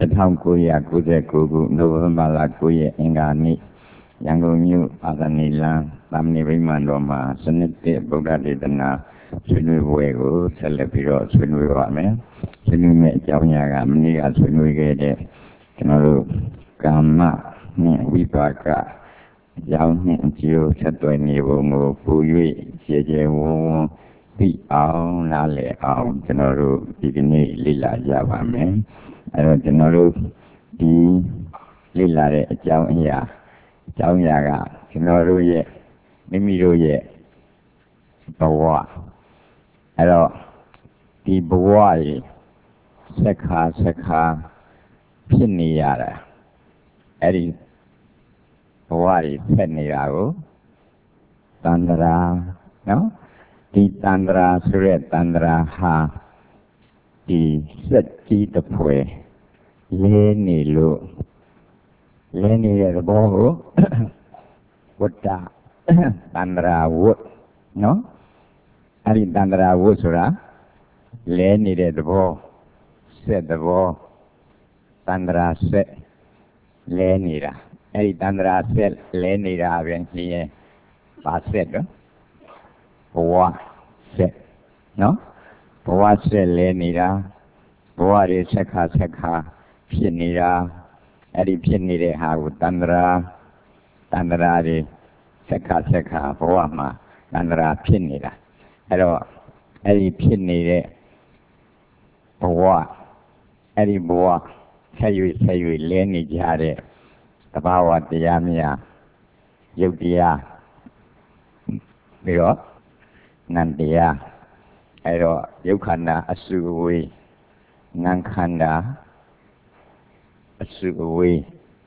1999 နိုဝင်ဘာလ 9 ရက်အင်္ဂါနေ့ရန်ကုန်မြို့အာသနေလမ်းသာမဏေဗိမာန်တော်မှာစနစ်တစ်ဗုဒ္ဓဒေသနာဆွေးနွေးပွဲကိုဆက်လက်ပြီးတော့ဆွေးနွေးပါမယ်။ဆွေးနွေးမယ့်အကြောင်းအရာကမနေ့ကဆွေးနွေးခဲ့တဲ့ကျွန်တော်တို့ကာမနဲ့ဝိပါကအကြောင်းနဲ့အကျိုးဆက်သွယ်နေပုံကိုပို၍ကျေကျေဝန်းဝန်းသိအောင်နားလည်အောင်ကျွန်တော်တို့ဒီကနေ့လေ့လာကြပါမယ်။အဲတော့ကျွန်တော်တို့ဒီလေ့လာတဲ့အကြောင်းအရာကကျွန်တော်တို့ရဲ့မိမိတို့ရဲ့ဘဝအဲတော့ဒီဘဝကြီးဆက်ခါဖြစ်နေရတာအဲ့ဒီဘဝကြီးဆက်နေတာကိုတန္တရာနော်ဒီတန္တရာဆိုတဲ့တန္တရာဟာဒီစက်ကြီးတစ်ဖွဲလဲနေလို့လဲနေတဲ့သဘောကိုဝတ္တတန္တရာဝတ်နော်အဲ့ဒီတန္တရာဝတ်ဆိုတာလဲနေတဲ့သဘောဆက်သဘောတန္တရာဆက်လဲနေတာအဲ့ဒီတန္တရာဆက်လဲနေတာပဲနေရင်ပါဆက်တော့ဘဝဆက်နော်ဘဝဆက်လဲနေတာဘဝတွေဆက်ခါဖြစ်နေတာအဲ့ဒီဖြစ်နေတဲ့ဟာကိုတန္တရာတွေဆက်ခါဘဝမှာတန္တရာဖြစ်နေတာအဲ့တော့အဲ့ဒီဖြစ်နေတဲ့ဘဝအဲ့ဒီဘဝဆက်ရွေလဲနေကြတဲ့သဘာဝတရားများယုတ်တရားပြီးတော့နံတရားအဲ့တော့ယုတ်ခန္ဓာအစုအဝေးနံခန္ဓာအစုအဝေး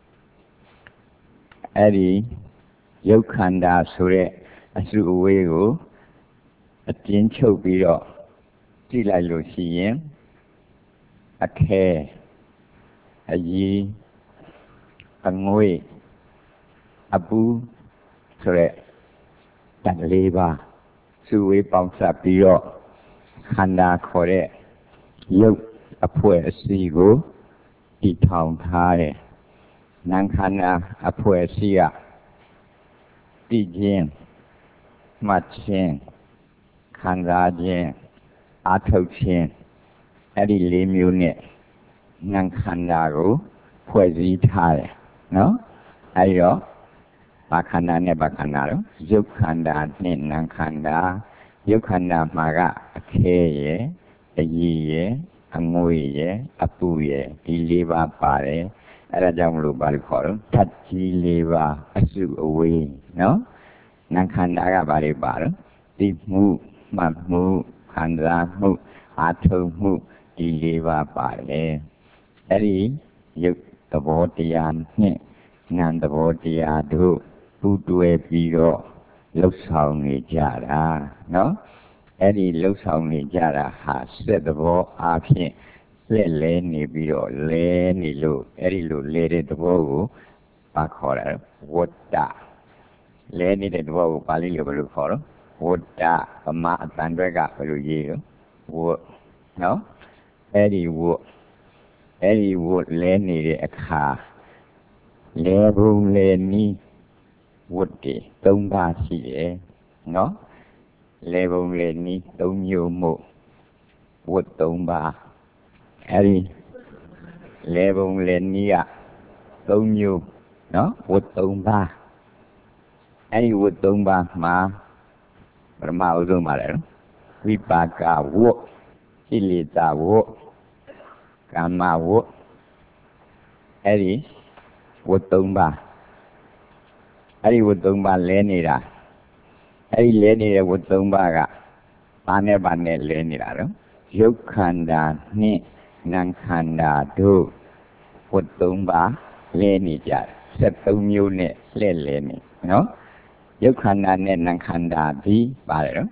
အဲ့ဒီယုတ်ခန္ဓာဆိုတဲ့အစုအဝေးကိုအတင်းချုပ်ပြီးတော့ကြည့်လိုက်လို့ရှိရင်အခဲအကြီးအငွေ့အပူဆိုတဲ့ဓာတ်၄ပါးစုဝေးပေါင်းစပ်ပြီးတော့ခန္ဓာခေါ်တဲ့ရုပ်အဖွဲ့အစည်းကိုတည်ထောင်ထားတဲ့နာမ်ခန္ဓာအဖွဲ့အစည်းကတည်ခြင်းမှတ်ခြင်းခံစားခြင်းအာထုတ်ခြင်းအဲ့ဒီ၄မျိုးနဲ့နာမ်ခန္ဓာကိုဖွဲ့စည်းထားတယ်နော်အဲ့တော့ဘာခန္ဓာနဲ့ဘာခန္ဓာတော့ယုတ်ခန္ဓာနဲ့နာမ်ခန္ဓာယုတ်ခန္ဓာမှာကအခဲရယ်အကြီးရယ်အငွေ့ရယ်အပူရယ်ဒီ၄ပါးပါတယ်အဲ့ဒါကြောင့်မလို့ဘာလို့ခေါ်တော့ဓာတ်ကြီး၄ပါးအစုအဝေးနော်နာမ်ခန္ဓာကဘာတွေပါတော့သိမှုမှတ်မှုခံစားမှုအာထုတ်မှုဒီ၄ပါးပါတယ်အဲ့ဒီယုတ်သဘောတရားနဲ့နာမ်သဘောတရားတို့ပူးတွဲပြီးတော့လှုပ်ဆောင်နေကြတာနော်အဲ့ဒီလှုပ်ဆောင်နေကြတာဟာစက်သဘောအားဖြင့်လက်လဲနေပြီးတော့လဲနေလို့အဲ့ဒီလိုလဲတဲ့သဘောကိုဘာခေါ်လဲဝတ္တလဲနေတဲ့သဘောကိုပါဠိလိုဘယ်လိုခေါ်တော့ဝတ္တဗမာအတန်တွက်ကဘယ်လိုရေးတော့ဝတ်နော်အဲ့ဒီဝတ်လဲနေတဲ့အခါလဲဘုံလဲနီးဝတ်တွေ၃ပါးရှိတယ်နော်လဲဘုံလဲနီး၃မျိုးမို့ဝတ်၃ပါးအဲ့ဒီလဲဘုံလဲနီးက၃မျိုးနော်ဝတ်၃ပါးအဲ့ဒီဝတ်၃ပါးမှာပထမအဆုံးပါလေနော်ဝိပါကဝတ်ကိလေသာဝတ်ကာမဝတ်အဲ့ဒီဝတ်၃ပါးအဲ့ဒီဝတ်၃ပါးလဲနေတာအဲ့ဒီလဲနေတဲ့ဝတ်၃ပါးကဘာနဲ့လဲနေတာတော့ယုတ်ခန္ဓာနဲ့နာမ်ခန္ဓာတို့ဝတ်၃ပါးလဲနေကြတယ်73မျိုးနဲ့လဲနေနော်ယုတ်ခန္ဓာနဲ့နာမ်ခန္ဓာဒီပါတယ်နော်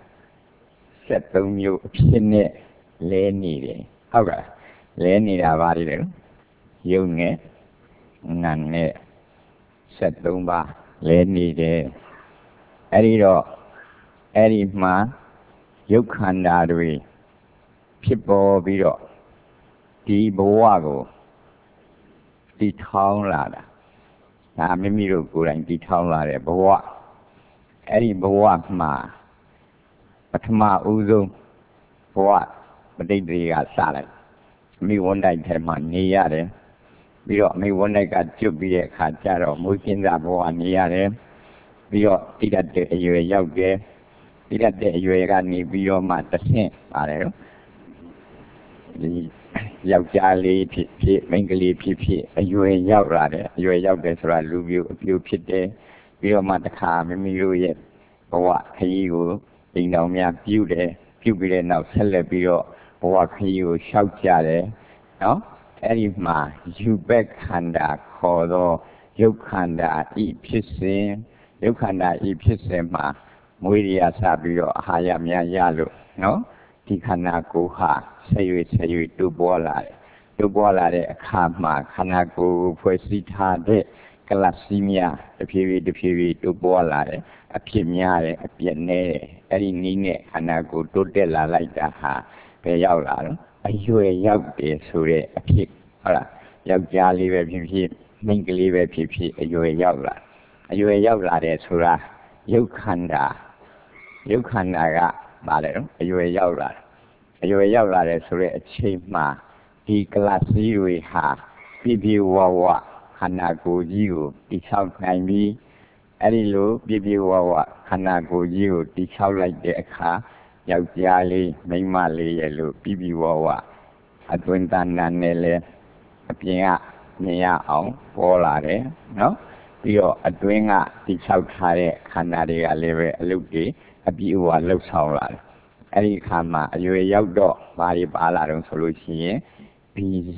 73မျိုးအဖြစ်နဲ့လဲနေတယ်ဟုတ်ကဲ့လဲနေတာပါလေနော်ယုတ်နဲ့နာမ်နဲ့73ပါးလဲနေတယ်အဲ့ဒီတော့အဲ့ဒီမှာယုတ်ခန္ဓာတွေဖြစ်ပေါ်ပြီးတော့ဒီဘဝကိုတီထောင်းလာတာဒါမိမိတို့ကိုယ်တိုင်တီထောင်းလာတဲ့ဘဝအဲ့ဒီဘဝမှာပထမဦးဆုံးဘဝပဋိသေကစလိုက်မိဝန်းတိုက်ထဲမှာနေရတယ်ပြီးတော့မိဝန်းတိုက်ကကျွတ်ပြီးတဲ့အခါကျတော့မွေးကင်းသားဘဝနေရတယ်ပြီးတော့တိတတ်တဲ့အရွယ်ရောက်တယ်တိတတ်တဲ့အရွယ်ကနေပြီးတော့မှတစ်ဆင့်ပါတယ်နော်ဒီယောက်ျားလေးဖြစ်ဖြစ်မိန်းကလေးဖြစ်ဖြစ်အရွယ်ရောက်လာတယ်အရွယ်ရောက်တယ်ဆိုတာလူပြိုအပြိုဖြစ်တယ်ပြီးတော့မှတစ်ခါမိမိတို့ရဲ့ဘဝခရီးကိုအိမ်တော်များပြုတယ်ပြုပြီးတဲ့နောက်ဆက်လက်ပြီးတော့ဘဝခရီးကိုရှောက်ကြတယ်နော်အဲ့ဒီမှာယူဘက်ခန္ဓာခေါ်သောရုပ်ခန္ဓာဤဖြစ်စဉ်ရုပ်ခန္ဓာဤဖြစ်စဉ်မှာမွေးရစပြီးတော့အာဟာရများရလို့နော်ဒီခန္ဓာကိုယ်ဟာဆက်ရွေတိုးပွားလာတယ်တိုးပွားလာတဲ့အခါမှာခန္ဓာကိုယ်ကိုဖွဲ့စည်းထားတဲ့ကလပ်စီးများတဖြည်းဖြည်းတိုးပွားလာတယ်အဖြစ်များတယ်အပြည့်နဲ့အဲ့ဒီနည်းနဲ့ခန္ဓာကိုယ်တိုးတက်လာလိုက်တာဟာပဲရောက်လာတော့အရွယ်ရောက်တယ်ဆိုတဲ့အဖြစ်ဟုတ်လားယောက်ျားလေးပဲဖြစ်ဖြစ်မိန်းကလေးပဲဖြစ်ဖြစ်အရွယ်ရောက်လာတယ်ဆိုတာရုပ်ခန္ဓာကပါလေနော်အရွယ်ရောက်လာတယ်ဆိုတဲ့အချိန်မှာဒီကလပ်စီးတွေဟာပြည့်ဝခန္ဓာကိုယ်ကြီးကိုတိဆောက်နိုင်ပြီးအဲ့ဒီလိုပြည့်ဝခန္ဓာကိုယ်ကြီးကိုတိဆောက်လိုက်တဲ့အခါယောက်ျားလေးမိန်းမလေးရဲ့လို့ပြည့်ဝအတွင်းတဏ္ဍာနဲ့လည်းအပြင်ကမြင်ရအောင်ပေါ်လာတယ်နော်ပြီးတော့အတွင်းကတိဆောက်ထားတဲ့ခန္ဓာတွေကလည်းပဲအလုပ်တွေအပြည့်အဝလှုပ်ဆောင်လာတယ်အဲ့ဒီအခါမှာအရွယ်ရောက်တော့ဘာတွေပါလာတော့ဆိုလို့ရှိရင်ဗီဇ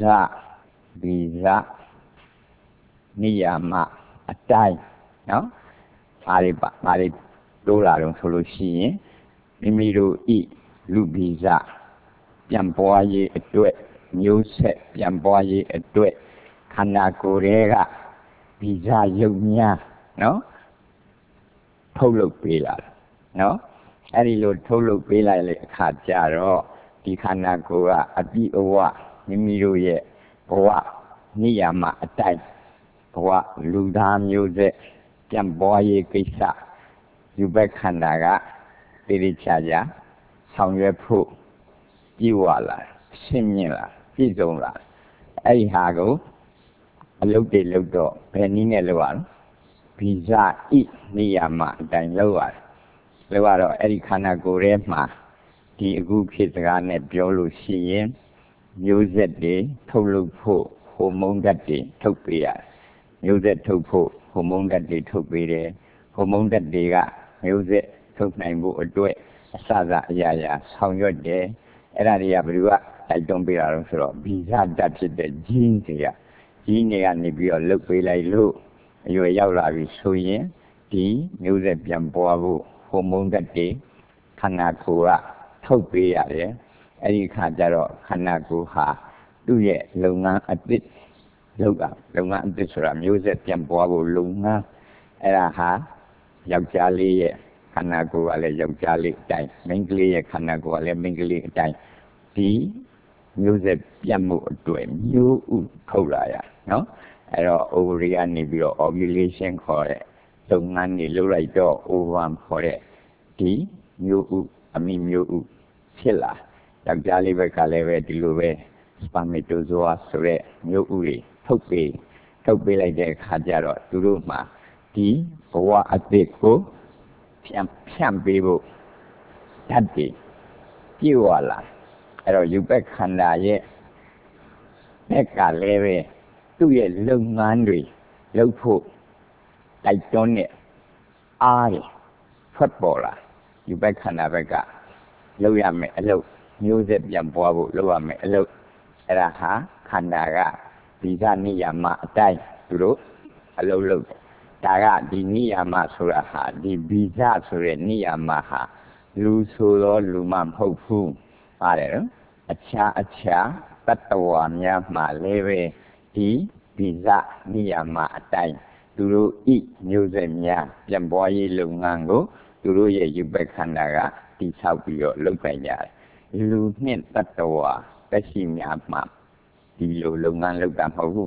နိယာမအတိုင်းနော်ဘာတွေတိုးလာတော့ဆိုလို့ရှိရင်မိမိတို့ဤလူဗီဇပြန်ပွားရေးအတွက်မျိုးဆက်ပြန်ပွားရေးအတွက်ခန္ဓာကိုယ်တွေကဗီဇရုပ်များနော်ထုတ်လုပ်ပေးလာတယ်နော်အဲ့ဒီလိုထုတ်လုပ်ပေးလိုက်တဲ့အခါကျတော့ဒီခန္ဓာကိုယ်ကအပြည့်အဝမိမိတို့ရဲ့ဘဝနိယာမအတိုင်းဘဝလူသားမျိုးဆက်ပြန်ပွားရေးကိစ္စယူဘက်ခန္ဓာကတိတိကျကျဆောင်ရွက်ဖို့ကြည်ဝလာရှင်းမြင်လာပြည့်စုံလာအဲ့ဒီဟာကိုအလုပ်တွေလုပ်တော့ဘယ်နည်းနဲ့လုပ်ရလဲဗီဇဣနိယာမအတိုင်းလုပ်ရတယ်တော့အဲ့ဒီခန္ဓာကိုယ်ထဲမှာဒီအခုဖြစ်စကားနဲ့ပြောလို့ရှိရင်မျိုးဆက်တွေထုတ်လုပ်ဖို့ဟော်မုန်းဓာတ်တွေထုတ်ပေးရတယ်မျိုးဆက်ထုတ်ဖို့ဟော်မုန်းဓာတ်တွေထုတ်ပေးတယ်ဟော်မုန်းဓာတ်တွေကမျိုးဆက်ထုတ်နိုင်ဖို့အတွက်အစအရာဆောင်ရွက်တယ်အဲ့ဒါတွေကဘယ်သူကတိုက်တွန်းပေးတာလို့ဆိုတော့ဗီဇဓာတ်ဖြစ်တဲ့ဂျင်းတွေကနေပြီးတော့လုပ်ပေးလိုက်လို့အရွယ်ရောက်လာပြီဆိုရင်ဒီမျိုးဆက်ပြန်ပွားဖို့ဟော်မုန်းဓာတ်တွေခန္ဓာကိုယ်ကထုတ်ပေးရတယ်အဲ့ဒီခါကျတော့ခန္ဓာကိုယ်ဟာသူ့ရဲ့လုပ်ငန်းအသစ်လုပ်ဆိုတာမျိုးဆက်ပြန်ပွားဖို့လုပ်ငန်းအဲ့ဒါဟာယောက်ျားလေးရဲ့ခန္ဓာကိုယ်ကလည်းယောက်ျားလေးအတိုင်းမိန်းကလေးရဲ့ခန္ဓာကိုယ်ကလည်းမိန်းကလေးအတိုင်းဒီမျိုးဆက်ပြန်မှုအတွက်မျိုးဥထုတ်လာရနော်အဲ့တော့ ovary ကနေပြီးတော့ ovulation ခေါ်တဲ့လုပ်ငန်းတွေလုပ်လိုက်တော့ ovum ခေါ်တဲ့ဒီမျိုးဥအမိမျိုးဥဖြစ်လာယောက်ျားလေးဘက်ကလည်းပဲဒီလိုပဲ spermatozoa ဆိုတဲ့မျိုးဥတွေထုတ်ပေးလိုက်တဲ့အခါကျတော့သူတို့မှာဒီဘဝအသစ်ကိုဖြန့်ပေးဖို့ဓာတ်တွေပြေဝလာအဲ့တော့ယူဘက်ခန္ဓာရဲ့ဘက်ကလည်းပဲသူ့ရဲ့လုပ်ငန်းတွေလုပ်ဖို့တိုက်တွန်းတဲ့အားတွေထွက်ပေါ်လာယူဘက်ခန္ဓာဘက်ကလုပ်ရမယ်အလုပ်မျိုးဆက်ပြန်ပွားဖို့လုပ်ရမယ်အလုပ်အဲ့ဒါဟာခန္ဓာကဗီဇနိယာမအတိုင်းသူတို့အလုပ်လုပ်ဒါကဒီနိယာမဆိုတာဟာဒီဗီဇဆိုတဲ့နိယာမဟာလူဆိုတော့လူမှမဟုတ်ဘူးပါတယ်နော်အခြားတတ္တဝါများမှာလည်းပဲဒီဗီဇနိယာမအတိုင်းသူတို့ဤမျိုးဆက်များပြန်ပွားရေးလုပ်ငန်းကိုသူတို့ရဲ့ယူဘက်ခန္ဓာကတိဆောက်ပြီးတော့လုပ်နိုင်ကြတယ်လူနှင့်တတ္တဝါသက်ရှိများမှာဒီလိုလုပ်ငန်းလုပ်တာမဟုတ်ဘူး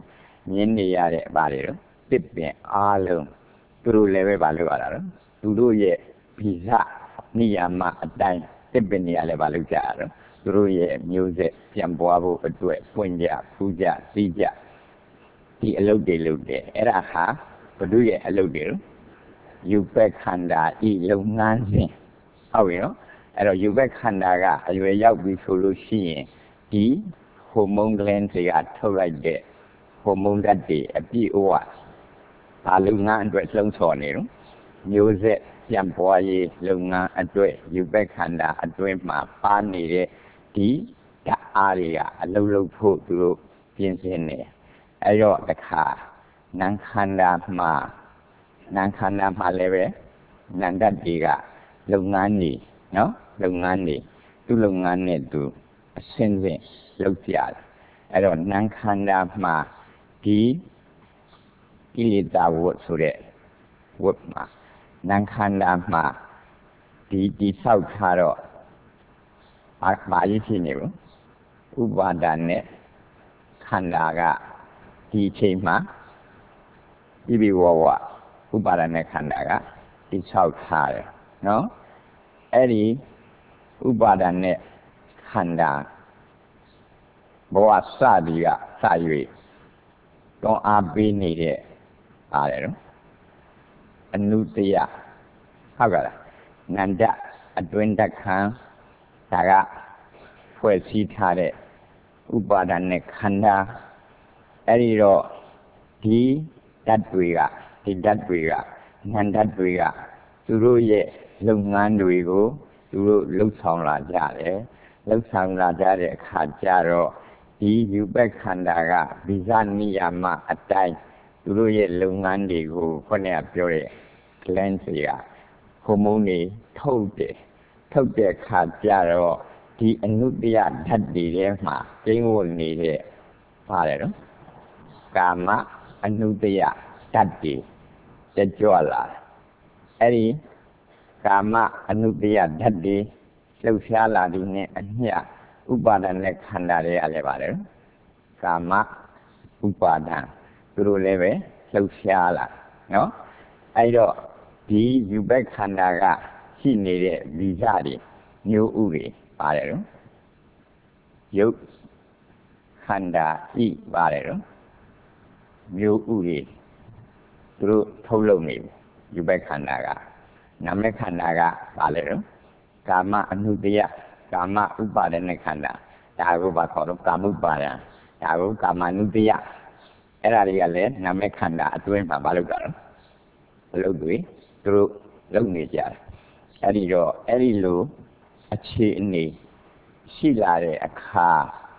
မြင်နေရတဲ့ဘာတွေတော့တစ်ပင်အားလုံးသူတို့လည်းပဲဘာလို့ရတာတော့သူတို့ရဲ့ဗီဇနိယာမအတိုင်းတစ်ပင်တွေလည်းဘာလို့ကြရတော့သူတို့ရဲ့မျိုးဆက်ပြန်ပွားဖို့အတွက်ပွင့်ကြဖူးကြသိကြဒီအလုပ်တွေလုပ်တယ်အဲ့ဒါဟာဘုဒ္ဓရဲ့အလုပ်တွေတော့ယူပက်ခန္ဓာဤလုပ်ငန်းစဉ်ဟုတ်ပြီနော်အဲ့တော့ယူပက်ခန္ဓာကအရွယ်ရောက်ပြီဆိုလို့ရှိရင်ဒီဟော်မုန်းဂလန်တွေကထုတ်လိုက်တဲ့ဟော်မုန်းဓာတ်တွေအပြည့်အဝဘာလုပ်ငန်းအတွက်လှုံ့ဆော်နေတော့မျိုးဆက်ပြန်ပွားရေးလုပ်ငန်းအတွက်ယူပက်ခန္ဓာအတွင်းမှာပါနေတဲ့ဒီဓာတ်အားတွေကအလုံးလုံးဖို့သူတို့ပြင်ဆင်နေအဲ့တော့တခါနံခန္ဓာမှာလည်းပဲနန္တတိကလုပ်ငန်းတွေနော်လုပ်ငန်းတွေသူ့လုပ်ငန်းနဲ့သူအစင်းစင်းလုပ်ကြတယ်အဲ့တော့နံခန္ဓာမှာဒီကိလေသာဝတ်ဆိုတဲ့ဝတ်မှာနံခန္ဓာမှာဒီဆောက်ထားတော့ဘာကြီးဖြစ်နေဘူးဥပါဒာနဲ့ခန္ဓာကဒီအချိန်မှာပြီးဝဝဥပါဒာနဲ့ခန္ဓာကဒီဆောက်ထားတယ်နော်အဲ့ဒီဥပါဒာနဲ့ခန္ဓာဘဝစသည်ကစ၍တောင်းအားပေးနေတဲ့ပါတယ်နော်အနုတ္တယဟုတ်ကဲ့လားနန္ဒအတွင်းတခံဒါကဖွဲ့စည်းထားတဲ့ဥပါဒာနဲ့ခန္ဓာအဲ့ဒီတော့ဒီဓာတ်တွေကနန္ဒတွေကသူတို့ရဲ့လုပ်ငန်းတွေကိုသူတို့လှုပ်ဆောင်လာကြတယ်လှုပ်ဆောင်လာကြတဲ့အခါကျတော့ဒီယူပက်ခန္ဓာကဗီဇနိယာမအတိုင်းသူတို့ရဲ့လုပ်ငန်းတွေကိုခေါင်းကပြောတဲ့ gland တွေကဟော်မုန်းတွေထုတ်တဲ့အခါကျတော့ဒီအနုတ္တယဓာတ်တွေထဲမှာကျင်းဝတ်နေတဲ့ပါတယ်နော်ကာမအနုတ္တယဓာတ်တွေကြွလာတယ်အဲ့ဒီကာမအနုတ္တယဓာတ်တွေလှုပ်ရှားလာသည်နဲ့အမျှဥပါဒဏ်နဲ့ခန္ဓာတွေကလည်းပါတယ်ကာမဥပါဒဏ်သူတို့လည်းပဲလှုပ်ရှားလာနော်အဲ့တော့ဒီယူပက်ခန္ဓာကရှိနေတဲ့ဗီဇတွေမျိုးဥတွေပါတယ်နော်ယုတ်ခန္ဓာဤပါတယ်နော်မျိုးဥတွေသူတို့ထုတ်လုပ်နေပြီယူပက်ခန္ဓာကနာမခန္ဓာကပါလေတော့ကာမအနုတ္တယကာမဥပါဒနဲ့ခန္ဓာဒါကိုဘာခေါ်တော့ကာမဥပါဒဒါကိုကာမနုတ္တယအဲ့ဒါတွေကလည်းနာမခန္ဓာအတွင်းမှာမလုပ်တာတော့မလုပ်တွေသူတို့လုပ်နေကြတယ်အဲ့ဒီတော့အဲ့ဒီလိုအခြေအနေရှိလာတဲ့အခါ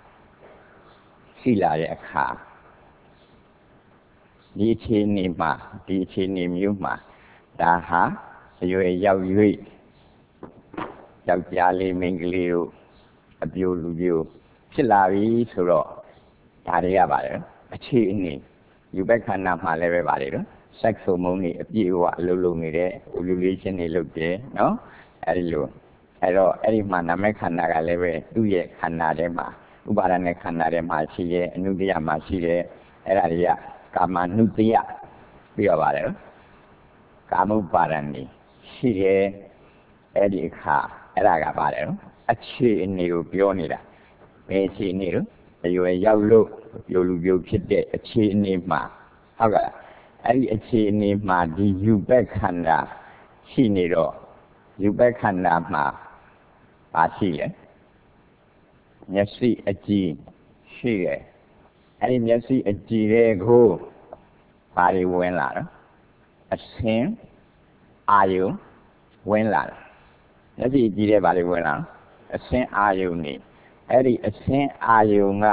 ဒီအခြေအနေမျိုးမှာဒါဟာအရွယ်ရောက်၍ယောက်ျားလေးမိန်းကလေးတို့အပြိုလူပြိုဖြစ်လာပြီဆိုတော့ဒါတွေကပါတယ်အခြေအနေယူပက်ခန္ဓာမှာလည်းပဲပါတယ်နော် sex hormone တွေအပြည့်အဝအလုပ်လုပ်နေတဲ့ ovulation တွေလုပ်တယ်နော်အဲဒီလိုအဲ့တော့အဲ့ဒီမှာနာမည်ခန္ဓာကလည်းပဲသူ့ရဲ့ခန္ဓာထဲမှာဥပါဒณะခန္ဓာထဲမှာရှိတယ်အနုတ္တယမှာရှိတယ်အဲ့ဒါတွေကကာမနုတ္တယပြီးတော့ပါတယ်နော်ကာမဥပါဒဏ်တွေရှိတယ်အဲ့ဒီအခါအဲ့ဒါကပါတယ်နော်အခြေအနေကိုပြောနေတာဘယ်အခြေအနေလို့အရွယ်ရောက်လို့ပြိုလူပြိုဖြစ်တဲ့အခြေအနေမှာဟုတ်ကဲ့အဲ့ဒီအခြေအနေမှာဒီယူပက်ခန္ဓာရှိနေတော့ယူပက်ခန္ဓာမှာပါရှိတယ်မျက်စိအကြည့်ရှိတယ်အဲ့ဒီမျက်စိအကြည့်တွေကိုဘာတွေဝင်လာတော့အဆင်းအာယုဝင်လာတယ်မျက်စိအကြည့်တဲ့ဘာတွေဝင်လာအဆင်းအာယုနေအဲ့ဒီအဆင်းအာယုက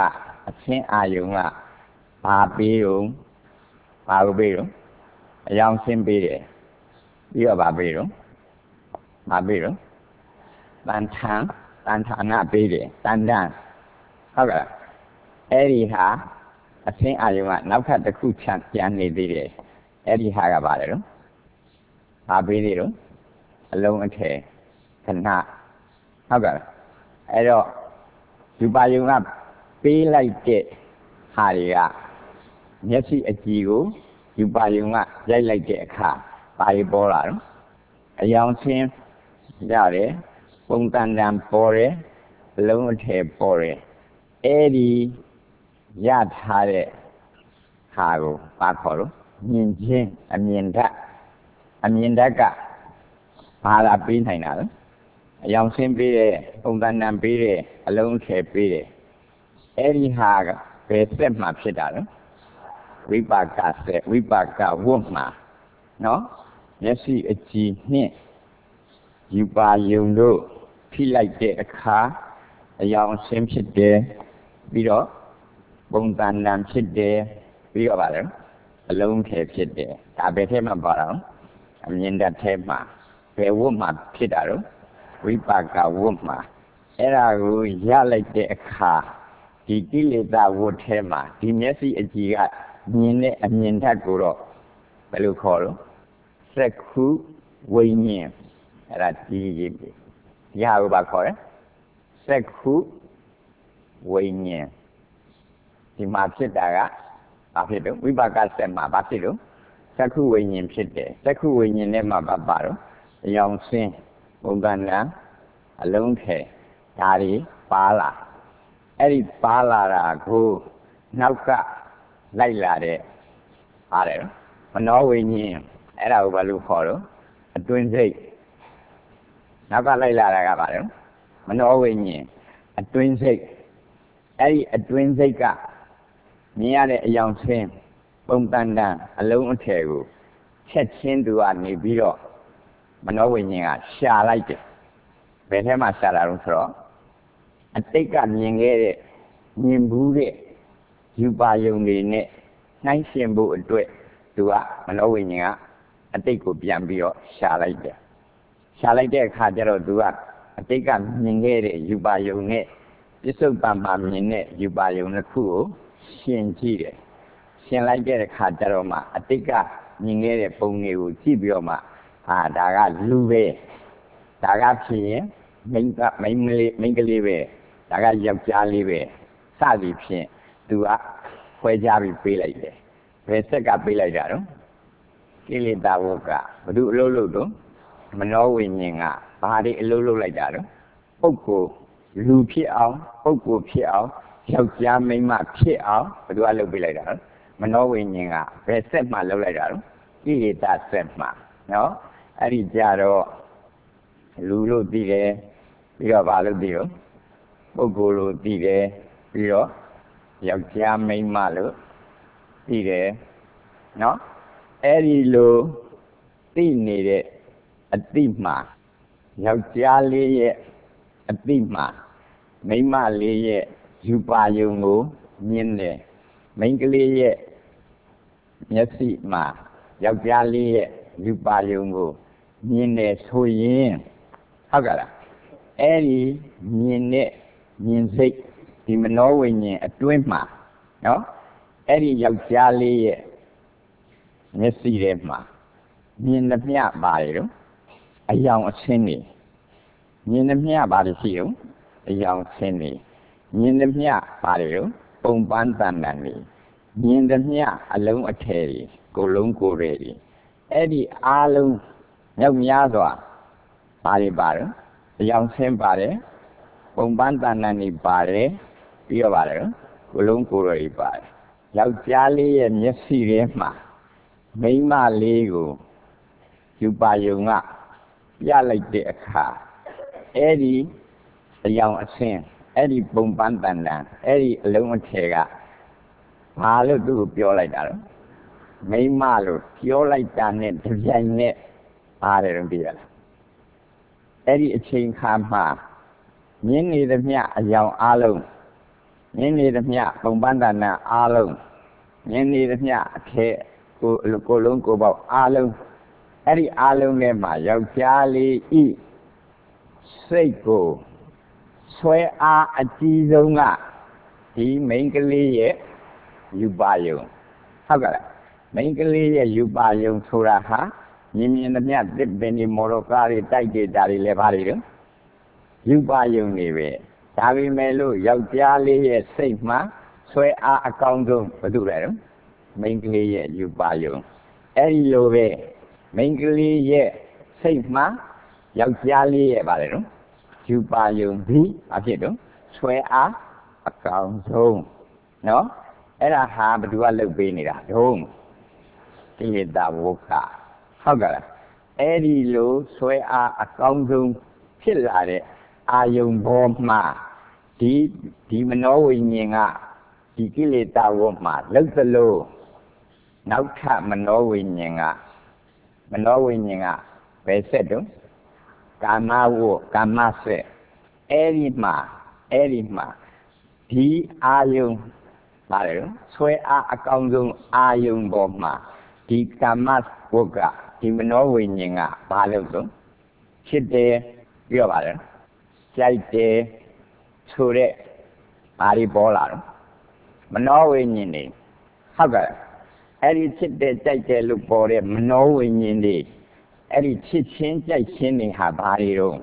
ဘာပေးတော့ဘာကိုပေးတော့အယောင်ဆင်းပေးတယ်ပြီးတော့ဘာပေးတော့တန်ထန်နာပေးတယ်တန်တန်ဟုတ်ကဲ့အဲ့ဒီဟာအဆင်းအာယုကနောက်ထပ်တစ်ခုပြန်နေသေးတယ်အဲ့ဒီဟာကဘာလဲတော့ဘာပေးသေးတော့အလုံးအထည်ခဏဟုတ်ကဲ့အဲ့တော့ယူပါယုံကပေးလိုက်တဲ့ဟာတွေကမျက်စိအကြည့်ကိုယူပါယုံကရိုက်လိုက်တဲ့အခါဘာတွေပေါ်လာတော့အယောင်ဆင်းရတယ်ပုံတန်တန်ပေါ်တယ်အလုံးအထည်ပေါ်တယ်အဲ့ဒီရထားတဲ့ဟာကိုဘာခေါ်လို့မြင်ချင်းအမြင်ဓာတ်ကဘာလာပေးနိုင်တာလဲအယောင်ဆင်းပေးတယ်ပုံတန်တန်ပေးတယ်အလုံးအထည်ပေးတယ်အဲ့ဒီဟာကဘယ်သက်မှဖြစ်တာလဲဝိပါကဆက်ဝိပါကဝတ်မှာနော်မျက်စိအကြည့်နှင့်ယူပါယုံတို့ဖိလိုက်တဲ့အခါအယောင်ဆင်းဖြစ်တယ်ပြီးတော့ပုံတန်တန်ဖြစ်တယ်ပြီးတော့ဗါလဲအလုံးထဲဖြစ်တယ်ဒါဘယ်ထဲမှာပါတော့အမြင်ဓာတ်ထဲမှာဘယ်ဝတ်မှာဖြစ်တာတော့ဝိပါကဝတ်မှာအဲ့ဒါကိုရလိုက်တဲ့အခါဒီကိလေသာဝတ်ထဲမှာဒီမျက်စိအကြည့်ကမြင်တဲ့အမြင်ဓာတ်ကိုတော့ဘယ်လိုခေါ်တော့သက္ခုဝိညာဉ်အဲ့ဒါဒီရေးပြီဒီဟာကိုဘာခေါ်လဲသက္ခုဝိညာဉ်ဒီမှာဖြစ်တာကဘာဖြစ်တော့ဝိပါကဆက်မှာဘာဖြစ်တော့သက္ခုဝိညာဉ်ဖြစ်တယ်သက္ခုဝိညာဉ်နဲ့မှာဘာပါတော့အယောင်ဆင်းပုံကံလံအလုံးထဲဒါတွေပါလာအဲ့ဒီပါလာတာကိုနောက်ကလိုက်လာတဲ့ပါတယ်နော်မနောဝိညာဉ်အဲ့ဒါကိုဘာလို့ခေါ်တော့အတွင်းစိတ်နောက်ကလိုက်လာတာကပါတယ်နော်မနောဝိညာဉ်အတွင်းစိတ်အဲ့ဒီအတွင်းစိတ်ကမြင်ရတဲ့အယောင်ဆင်းပုံတန်တန်အလုံးအထည်ကိုချက်ချင်းသူကနေပြီးတော့မနောဝိညာဉ်ကရှာလိုက်တယ်ဘယ်ထဲမှာရှာတာလို့ဆိုတော့အတိတ်ကမြင်ခဲ့တဲ့မြင်ဘူးတဲ့ယူပါယုံတွေနဲ့နှိုင်းရှင်ဖို့အတွက်သူကမနောဝိညာဉ်ကအတိတ်ကိုပြန်ပြီးတော့ရှာလိုက်တယ်ရှာလိုက်တဲ့အခါကျတော့သူကအတိတ်ကမြင်ခဲ့တဲ့ယူပါယုံနဲ့ပြစ္ဆုတ်ပံမှာမြင်တဲ့ယူပါယုံတစ်ခုကိုရှင်ကြည့်တယ်ရှင်လိုက်တဲ့အခါကျတော့မှအတိတ်ကမြင်ခဲ့တဲ့ပုံတွေကိုကြည့်ပြီးတော့မှဟာဒါကလူပဲဒါကဖြစ်ရင်မိန်းကလေးပဲဒါကယောက်ျားလေးပဲစသည်ဖြင့်သူကခွဲခြားပြီးပေးလိုက်တယ်ဘယ်ဆက်ကပေးလိုက်တာတော့ကိလေသာဝကဘယ်သူအလုပ်လုပ်တော့မနောဝိညာဉ်ကဘာတွေအလုပ်လုပ်လိုက်တာတော့ပုဂ္ဂိုလ်လူဖြစ်အောင်ပုဂ္ဂိုလ်ဖြစ်အောင်ယောက်ျားမိန်းမဖြစ်အောင်ဘယ်သူကလုပ်ပေးလိုက်တာတော့မနောဝိညာဉ်ကဘယ်ဆက်မှလုပ်လိုက်တာတော့ကိလေသာဆက်မှနော်အဲ့ဒီကြတော့လူလို့သိတယ်ပြီးတော့ဘာလို့သိတော့ပုဂ္ဂိုလ်လို့သိတယ်ပြီးတော့ယောက်ျားမိန်းမလို့သိတယ်နော်အဲ့ဒီလိုသိနေတဲ့အတိမှာယောက်ျားလေးရဲ့အတိမှာမိန်းမလေးရဲ့ယူပါယုံကိုမြင်တယ်မိန်းကလေးရဲ့မျက်စိမှာယောက်ျားလေးရဲ့ယူပါယုံကိုမြင်တယ်ဆိုရင်ဟုတ်ကလားအဲ့ဒီမြင်တဲ့မြင်စိတ်ဒီမနောဝိညာဉ်အတွင်းမှာနော်အဲ့ဒီယောက်ျားလေးရဲ့မျက်စိထဲမှာမြင်သမျှပါတယ်တော့အယောင်အဆင်းနေမြင်သမျှပါတယ်ရှိတော့အယောင်ဆင်းနေမြင်သမျှပါတယ်တော့ပုံပန်းတန်တန်နေမြင်သမျှအလုံးအထည်ကိုလုံးကိုယ်တွေအဲ့ဒီအားလုံးမြောက်များစွာပါတယ်ပါတော့အယောင်ဆင်းပါတယ်ပုံပန်းတန်တန်နေပါတယ်ပြီးတော့ပါတယ်ကိုလုံးကိုယ်တွေပါတယ်ယောက်ျားလေးရဲ့မျက်စိထဲမှာမိန်းမလေးကိုယူပါယုံကပြလိုက်တဲ့အခါအဲ့ဒီအယောင်အဆင်းအဲ့ဒီပုံပန်းတန်တန်အဲ့ဒီအလုံးအထည်ကဘာလို့သူ့ကိုပြောလိုက်တာလဲမိန်းမလို့ပြောလိုက်တာနဲ့တပြိုင်နက်ပါတယ်တော့ပြရလားအဲ့ဒီအချိန်ခါမှာမြင်နေသမျှအယောင်အားလုံးမြင်နေသမျှပုံပန်းတန်တန်အားလုံးမြင်နေသမျှအထည်ကိုလုံးကိုပေါက်အားလုံးအဲ့ဒီအားလုံးထဲမှာယောက်ျားလေးဤစိတ်ကိုဆွဲအားအကြီးဆုံးကဒီမိန်းကလေးရဲ့ယူပါယုံဟုတ်ကဲ့မိန်းကလေးရဲ့ယူပါယုံဆိုတာဟာမြင်သမျှတစ်ပင်ဒီမော်တော်ကားတွေတိုက်တွေဒါတွေလည်းပါတယ်တော့ယူပါယုံနေပဲဒါပေမဲ့လို့ယောက်ျားလေးရဲ့စိတ်မှာဆွဲအားအကောင်းဆုံးဘာလို့လဲတော့မိန်းကလေးရဲ့ယူပါယုံအဲ့ဒီလိုပဲမိန်းကလေးရဲ့စိတ်မှာယောက်ျားလေးရဲ့ပါတယ်နော်ယူပါယုံဒီအဖြစ်တော့ဆွဲအားအကောင်ဆုံးနော်အဲ့ဒါဟာဘယ်သူကလုပ်ပေးနေတာဒုံကိလေသာဝုခဟုတ်ကဲ့အဲ့ဒီလိုဆွဲအားအကောင်ဆုံးဖြစ်လာတဲ့အာယုံဘောမှာဒီမနောဝိညာဉ်ကဒီကိလေသာဝုမှာလောက်သလိုနောက်ထပ်မနောဝိညာဉ်ကဘယ်ဆက်တော့ကာမဝုကာမဆက်အဲ့ဒီမှာဒီအာယုံပါတယ်နော်ဆွဲအားအကောင်ဆုံးအာယုံပေါ်မှာဒီကာမဝုကဒီမနောဝိညာဉ်ကဘာလို့ဆိုဖြစ်တယ်ပြောပါတယ်ကြိုက်တယ်ဆိုတဲ့ဘာတွေပေါ်လာတော့မနောဝိညာဉ်တွေဟုတ်ကဲ့အဲ့ဒီဖြစ်တဲ့ကြိုက်တယ်လို့ပေါ်တဲ့မနောဝိညာဉ်တွေအဲ့ဒီဖြစ်ချင်းကြိုက်ချင်းတွေဟာဘာတွေတော့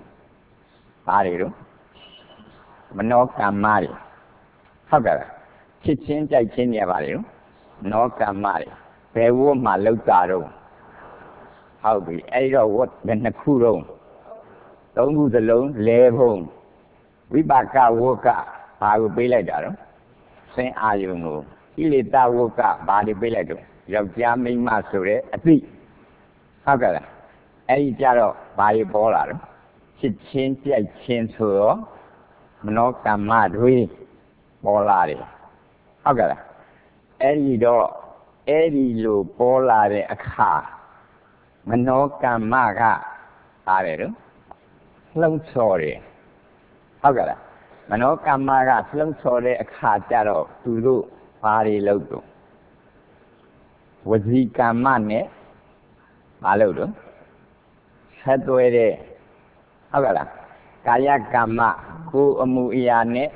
မနောကမ္မတွေဟုတ်ကဲ့ဖြစ်ချင်းကြိုက်ချင်းတွေဘာတွေတော့မနောကမ္မတွေဘယ်ဝတ်မှလောက်တာတော့ဟုတ်ပြီအဲ့တော့ဝတ်ဘယ်နှခုတော့သုံးခုစလုံးလဲဖို့ဝိပါကဝတ်ကဘာကိုပေးလိုက်တာတော့စင်အာယုံကိုကိလေသာဝတ်ကဘာတွေပေးလိုက်တော့ယောက်ျားမိန်းမဆိုတဲ့အသိဟုတ်ကဲ့လားအဲ့ဒီကြတော့ဘာတွေပေါ်လာတော့ဖြစ်ချင်းကြိုက်ချင်းဆိုတော့မနောကမ္မတွေပေါ်လာတယ်ဟုတ်ကဲ့လားအဲ့ဒီတော့အဲ့ဒီလိုပေါ်လာတဲ့အခါမနောကမ္မကပါတယ်တော့လှုံ့ဆော်တယ်ဟုတ်ကဲ့လားမနောကမ္မကလှုံ့ဆော်တဲ့အခါကျတော့သူတို့ဘာတွေလုပ်တော့ဝစီကမ္မနဲ့မလုပ်တော့ဆက်သွဲတဲ့ဟုတ်ကဲ့လားကာယကမ္မကိုယ်အမှုအရာနဲ့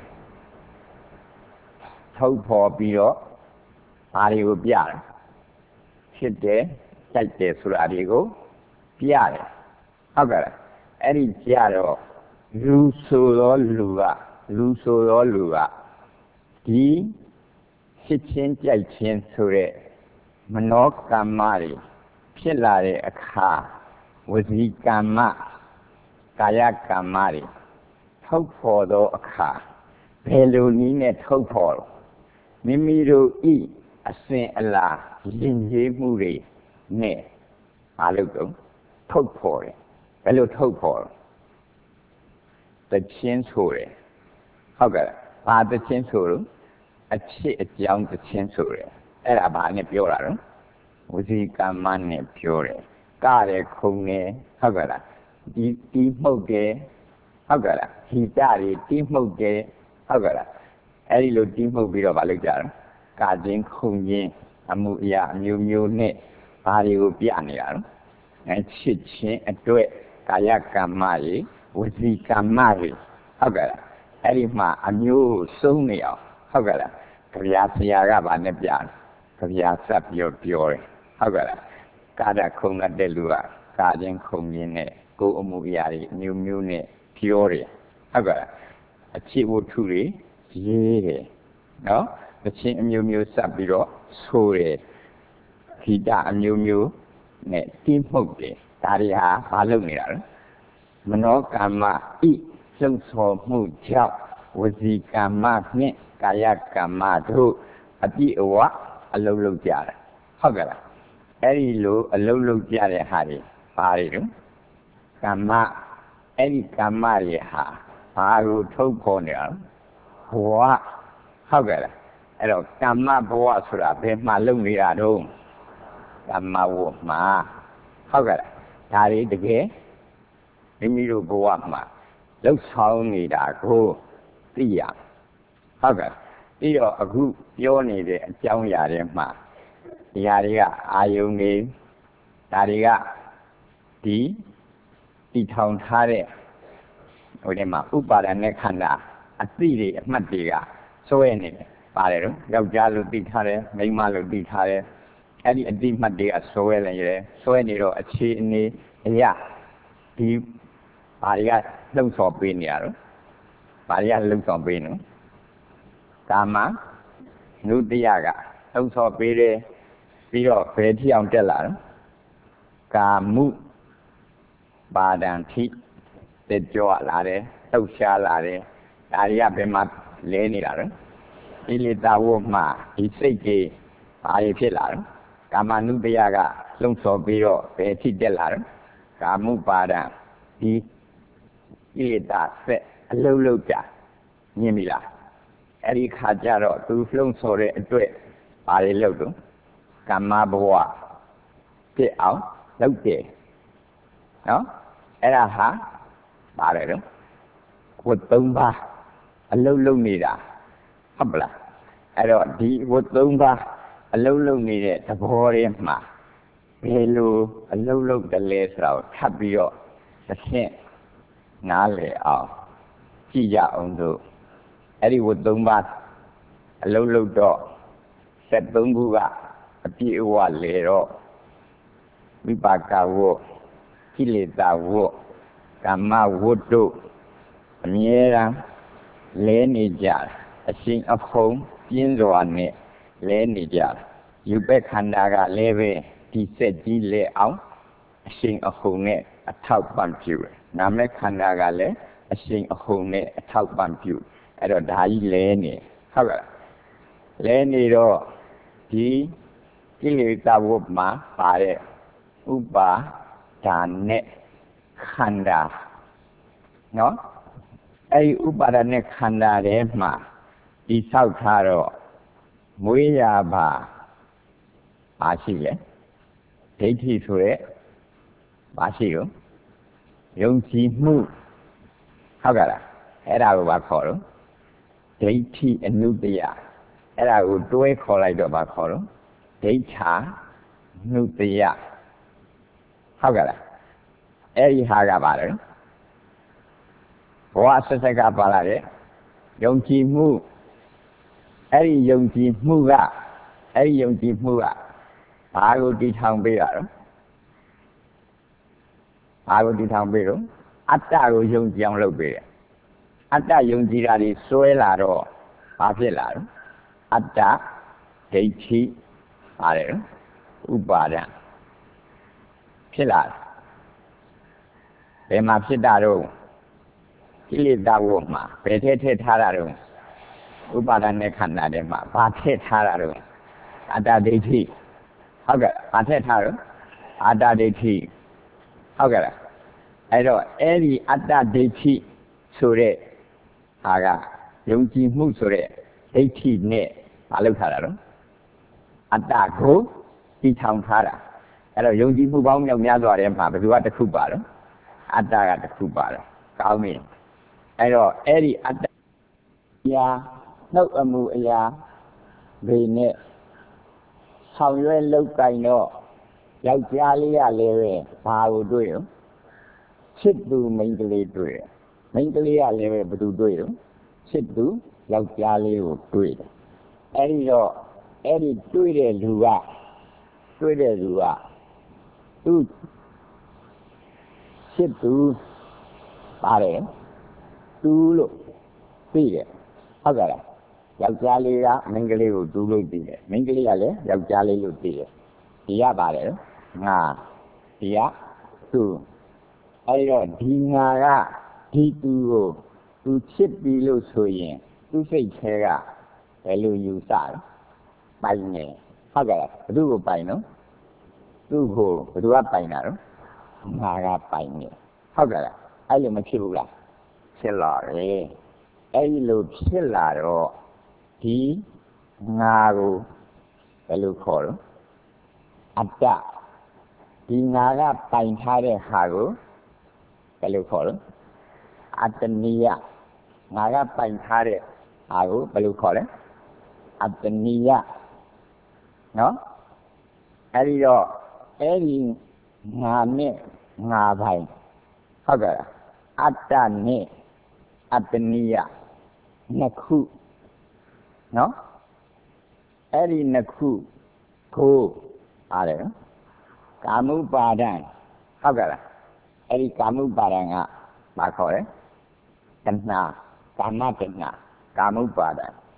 ထုတ်ဖော်ပြီးတော့ဘာတွေကိုပြတယ်ဖြစ်တယ်တိုက်တယ်ဆိုတာတွေကိုပြတယ်ဟုတ်ကဲ့လားအဲ့ဒီကြတော့လူဆိုသောလူကဒီဖြစ်ချင်းကြိုက်ချင်းဆိုတဲ့မနောကမ္မတွေဖြစ်လာတဲ့အခါဝစီကမ္မကာယကမ္မတွေထုတ်ဖော်သောအခါဘယ်လိုနည်းနဲ့ထုတ်ဖော်မိမိတို့ဤအစဉ်အလာယဉ်ကျေးမှုတွေနဲ့မလုပ်တော့ထုတ်ဖော်တယ်ဘယ်လိုထုတ်ဖော်တချင်းဆိုတယ်ဟုတ်ကဲ့ဘာတချင်းဆိုလို့အချစ်အကြောင်းတချင်းဆိုတယ်အဲ့ဒါဘာနဲ့ပြောတာတော့ဝစီကမ္မနဲ့ပြောတယ်ကတယ်ခုံတယ်ဟုတ်ကဲ့လားတီးမှုတ်တယ်ဟုတ်ကဲ့လားဟိတတွေတီးမှုတ်တယ်ဟုတ်ကဲ့လားအဲ့ဒီလိုတီးမှုတ်ပြီးတော့ဗာလုပ်ကြတော့ကာခြင်းခုံခြင်းအမှုအရာအမျိုးမျိုးနဲ့ဘာတွေကိုပြနေတာတော့ချစ်ချင်းအတွက်ကာယကမ္မတွေဝစီကမ္မတွေဟုတ်ကဲ့လားအဲ့ဒီမှာအမျိုးစုံနေအောင်ဟုတ်ကဲ့လားကြပြာဆရာကဗာနဲ့ပြတယ်ကြပြာဆက်ပြောတယ်ဟုတ်ကဲ့လားကာဒခုံတဲ့လူကကာခြင်းခုံခြင်းနဲ့ကိုယ်အမှုအရာတွေအမျိုးမျိုးနဲ့ပြောတယ်ဟုတ်ကဲ့လားအချစ်ဝတ္ထုတွေရေးတယ်နော်တခြင်းအမျိုးမျိုးဆက်ပြီးတော့ဆိုတယ်ဂီတအမျိုးမျိုးနဲ့တီးမှုတ်တယ်ဒါတွေဟာဘာလုပ်နေတာလဲမနောကမ္မဤလှုပ်ဆော်မှုကြောင့်ဝစီကမ္မနှင့်ကာယကမ္မတို့အပြည့်အဝအလုံးလုံးကြတယ်ဟုတ်ကဲ့လားအဲ့ဒီလိုအလုံးလုံးကြတဲ့ဟာတွေဘာတွေလဲကမ္မအဲ့ဒီကမ္မတွေဟာဘာကိုထုတ်ဖော်နေတာဘဝဟုတ်ကဲ့လားအဲ့တော့ကမ္မဘဝဆိုတာဘယ်မှာလုပ်နေတာတော့ကမ္မဝမှာဟုတ်ကဲ့လားဒါတွေတကယ်မိမိတို့ဘဝမှာလှုပ်ဆောင်နေတာကိုသိရဟုတ်ကဲ့ပြီးတော့အခုပြောနေတဲ့အကြောင်းအရာတွေမှာဒီဟာတွေကအာယုန်တွေဒါတွေကဒီထောင်ထားတဲ့ဟိုထဲမှာဥပါဒณะခန္ဓာအသိတွေအမှတ်တွေကစွဲနေတယ်ပါတယ်တော့ယောက်ျားလို့သိထားတယ်မိန်းမလို့သိထားတယ်အဲ့ဒီအတိမှတ်တွေကစွဲနေတယ်စွဲနေတော့အခြေအနေအရာဒီဘာတွေကလှုပ်ဆော်ပေးနေရတော့ဘာတွေကလှုပ်ဆော်ပေးနော်ကာမနုတ္တယကလှုပ်ဆော်ပေးတယ်ပြီးတော့ဘယ်ထိအောင်တက်လာတော့ကာမှုပါဒံထိတက်ကြွလာတယ်လှုပ်ရှားလာတယ်ဒါတွေကဘယ်မှာလဲနေတာတော့ကိလေသာဝတ်မှဒီစိတ်ကြီးဘာတွေဖြစ်လာတော့ကာမနုတ္တယကလှုံ့ဆော်ပြီးတော့ဘယ်ထိတက်လာတော့ကာမှုပါဒံဒီကိလေသာဆက်အလုံးလုံးကြမြင်ပြီလားအဲ့ဒီခါကျတော့သူလှုံ့ဆော်တဲ့အတွက်ဘာတွေလုပ်တော့ကာမဘဝဖြစ်အောင်လုပ်တယ်နော်အဲ့ဒါဟာပါတယ်တော့ဝတ်သုံးပါးအလုံးလုံးနေတာဟုတ်ပလားအဲ့တော့ဒီဝတ်သုံးပါးအလုံးလုံးနေတဲ့သဘောရင်းမှာဘယ်လိုအလုံးလုံးတလဲဆိုတော့ထပ်ပြီးတော့တစ်ဆင့်နားလည်အောင်ကြည့်ကြအောင်တို့အဲ့ဒီဝတ်သုံးပါးအလုံးလုံးတော့73ခုကအပြည့်အဝလေတော့ဝိပါကဝတ်ကိလေသာဝတ်ကာမဝတ်တို့အမြဲတမ်းလဲနေကြအရှင်အဖုံပြင်းစွာနဲ့လဲနေကြယူပက်ခန္ဓာကလည်းပဲဒီစက်ကြီးလဲအောင်အရှင်အဖုံနဲ့အထောက်ပံ့ပြုတယ်နာမည်ခန္ဓာကလည်းအရှင်အဖုံနဲ့အထောက်ပံ့ပြုအဲ့တော့ဒါကြီးလဲနေဟုတ်ကဲ့လဲနေတော့ဒီကိလေသာဝတ်မှာပါတဲ့ဥပါဒါနဲ့ခန္ဓာနော်အဲ့ဒီဥပါဒနဲ့ခန္ဓာထဲမှာဒီဆောက်ထားတော့မွေးရပါဘာရှိလဲဒိဋ္ဌိဆိုရဲဘာရှိရောယုံကြည်မှုဟုတ်ကဲ့လားအဲ့ဒါကိုဘာခေါ်တော့ဒိဋ္ဌိအနုတ္တယအဲ့ဒါကိုတွဲခေါ်လိုက်တော့ဘာခေါ်တော့ဒိဋ္ဌာနုတ္တယဟုတ်ကဲ့လားအဲ့ဒီဟာကပါလေဘဝဆက်ဆက်ကပါလာတဲ့ယုံကြည်မှုအဲ့ဒီယုံကြည်မှုကဘာကိုတည်ထောင်ပေးရတော့ဘာကိုတည်ထောင်ပေးတော့အတ္တကိုယုံကြည်အောင်လုပ်ပေးတယ်အတ္တယုံကြည်တာဒီစွဲလာတော့ဘာဖြစ်လာတော့အတ္တဒိဋ္ဌိပါတယ်ဥပါဒံဖြစ်လာတယ်ဘယ်မှာဖြစ်တာတော့ကိလေသာဝတ်မှာဘယ်ထည့်ထားတာတော့ဥပါဒณะခန္ဓာထဲမှာဘာထည့်ထားတာတော့အတ္တဒိဋ္ဌိဟုတ်ကဲ့ဘာထည့်ထားတော့အတ္တဒိဋ္ဌိဟုတ်ကဲ့အဲ့တော့အဲ့ဒီအတ္တဒိဋ္ဌိဆိုတဲ့ဟာကယုံကြည်မှုဆိုတဲ့ဒိဋ္ဌိနဲ့မလုပ်ထားတာတော့အတ္တကိုတည်ထောင်ထားတာအဲ့တော့ယုံကြည်မှုပေါင်းမြောက်များစွာထဲမှာဘယ်သူကတစ်ခုပါတော့အတ္တကတစ်ခုပါတော့ကောင်းပြီအဲ့တော့အဲ့ဒီအတ္တရာနှုတ်အမှုအရာတွေနဲ့ဆောင်ရွက်လောက်ကင်တော့ယောက်ျားလေးရလည်းပဲဘာကိုတွေ့ရောချစ်သူမိန်းကလေးတွေ့တယ်မိန်းကလေးကလည်းပဲဘယ်သူတွေ့ရောချစ်သူယောက်ျားလေးကိုတွေ့တယ်အဲ့ဒီတော့အဲ့ဒီတွေ့တဲ့လူကသူချစ်သူပါတယ်သူလို့သိတယ်ဟုတ်ကဲ့လားယောက်ျားလေးကမိန်းကလေးကိုသူလို့သိတယ်မိန်းကလေးကလည်းယောက်ျားလေးလို့သိတယ်ဒီကပါတယ်ငါဒီကသူအဲ့တော့ဒီငါကဒီသူကိုသူချစ်ပြီလို့ဆိုရင်သူစိတ်ထဲကဘယ်လိုယူဆလဲပိုင်နေဟုတ်ကဲ့လားဘယ်သူကိုပိုင်နော်သူ့ကိုဘယ်သူကပိုင်တာတော့ငါကပိုင်နေဟုတ်ကဲ့လားအဲ့လိုမဖြစ်ဘူးလားဖြစ်လာတယ်အဲ့ဒီလိုဖြစ်လာတော့ဒီငါကိုဘယ်လိုခေါ်တော့အတ္တဒီငါကပိုင်ထားတဲ့ဟာကိုဘယ်လိုခေါ်တော့အတ္တနိယငါကပိုင်ထားတဲ့ဟာကိုဘယ်လိုခေါ်လဲအတ္တနိယနော်အဲ့ဒီတော့အဲ့ဒီငါနဲ့ငါပိုင်ဟုတ်ကဲ့လားအတ္တနဲ့အတ္တနိယနှစ်ခုနော်အဲ့ဒီနှစ်ခုကိုအားတယ်ကာမုပါဒံဟုတ်ကဲ့လားအဲ့ဒီကာမုပါဒံကဘာခေါ်လဲတဏှာကာမတဏှာကာမုပါဒံ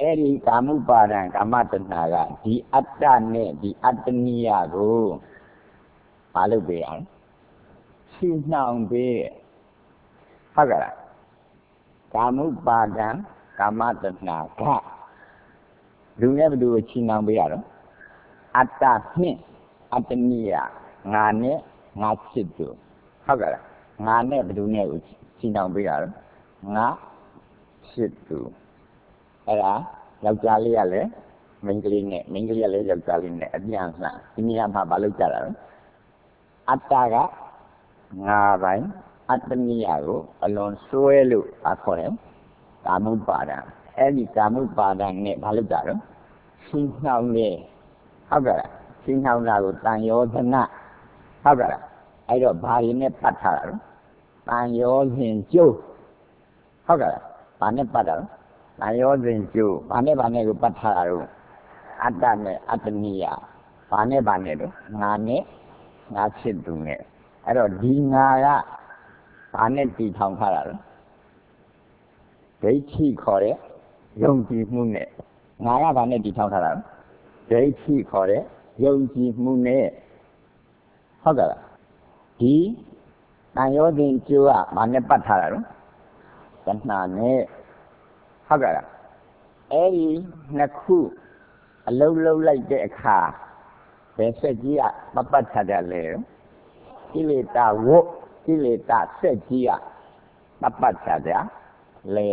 Eri kamu padan kama tenaga di atta ne di atniya ko balu be ang si naung be hagara kamu padan kama tenaga dunia berdua si naung be aro atta ne atniya ngane ngasit tu hagara ngane dunia si naung be aro nga sit tu eraယောက်ျားလေးကလည်းမိန်းကလေးနဲ့မိန်းကလေးကလည်းယောက်ျားလေးနဲ့အပြန်အလှန်ဒီနေရာမှာမလုပ်ကြတာအတ္တကငါပိုင်းအတ္တနိယကိုအလွန်စွဲလို့ခေါ်တယ်ကာမုပါဒံအဲ့ဒီကာမုပါဒံနဲ့မလုပ်ကြတော့ရှင်းနှောင်းနေဟုတ်ကဲ့ရှင်းနှောင်းတာကိုတန်ယောသနဟုတ်ကဲ့အဲ့တော့ဘာရင်းနဲ့ပတ်ထားတာတော့တန်ယောစဉ်ကျိုးဟုတ်ကဲ့ဘာနဲ့ပတ်တာတော့တန်ရောစဉ်ကျိုးဘာနဲ့ကိုပတ်ထားတာတော့အတ္တနဲ့အတ္တနိယဘာနဲ့တော့ငါနဲ့ငါဖြစ်သူနဲ့အဲ့တော့ဒီငါကဘာနဲ့တည်ထောင်ထားတာလဲဒိဋ္ဌိခေါ်တဲ့ယုံကြည်မှုနဲ့ငါကဘာနဲ့တည်ထောင်ထားတာလဲဒိဋ္ဌိခေါ်တဲ့ယုံကြည်မှုနဲ့ဟုတ်ကဲ့လားဒီတန်ရောစဉ်ကျိုးကဘာနဲ့ပတ်ထားတာလဲတဏှာနဲ့ဟုတ်ကဲ့လားအဲ့ဒီနှစ်ခုအလုံးလုံးလိုက်တဲ့အခါဘယ်ဆက်ကြီးကမပတ်ထားတယ်လေကိလေသာဝတ်ကိလေသာဆက်ကြီးကမပတ်ထားတယ်လေ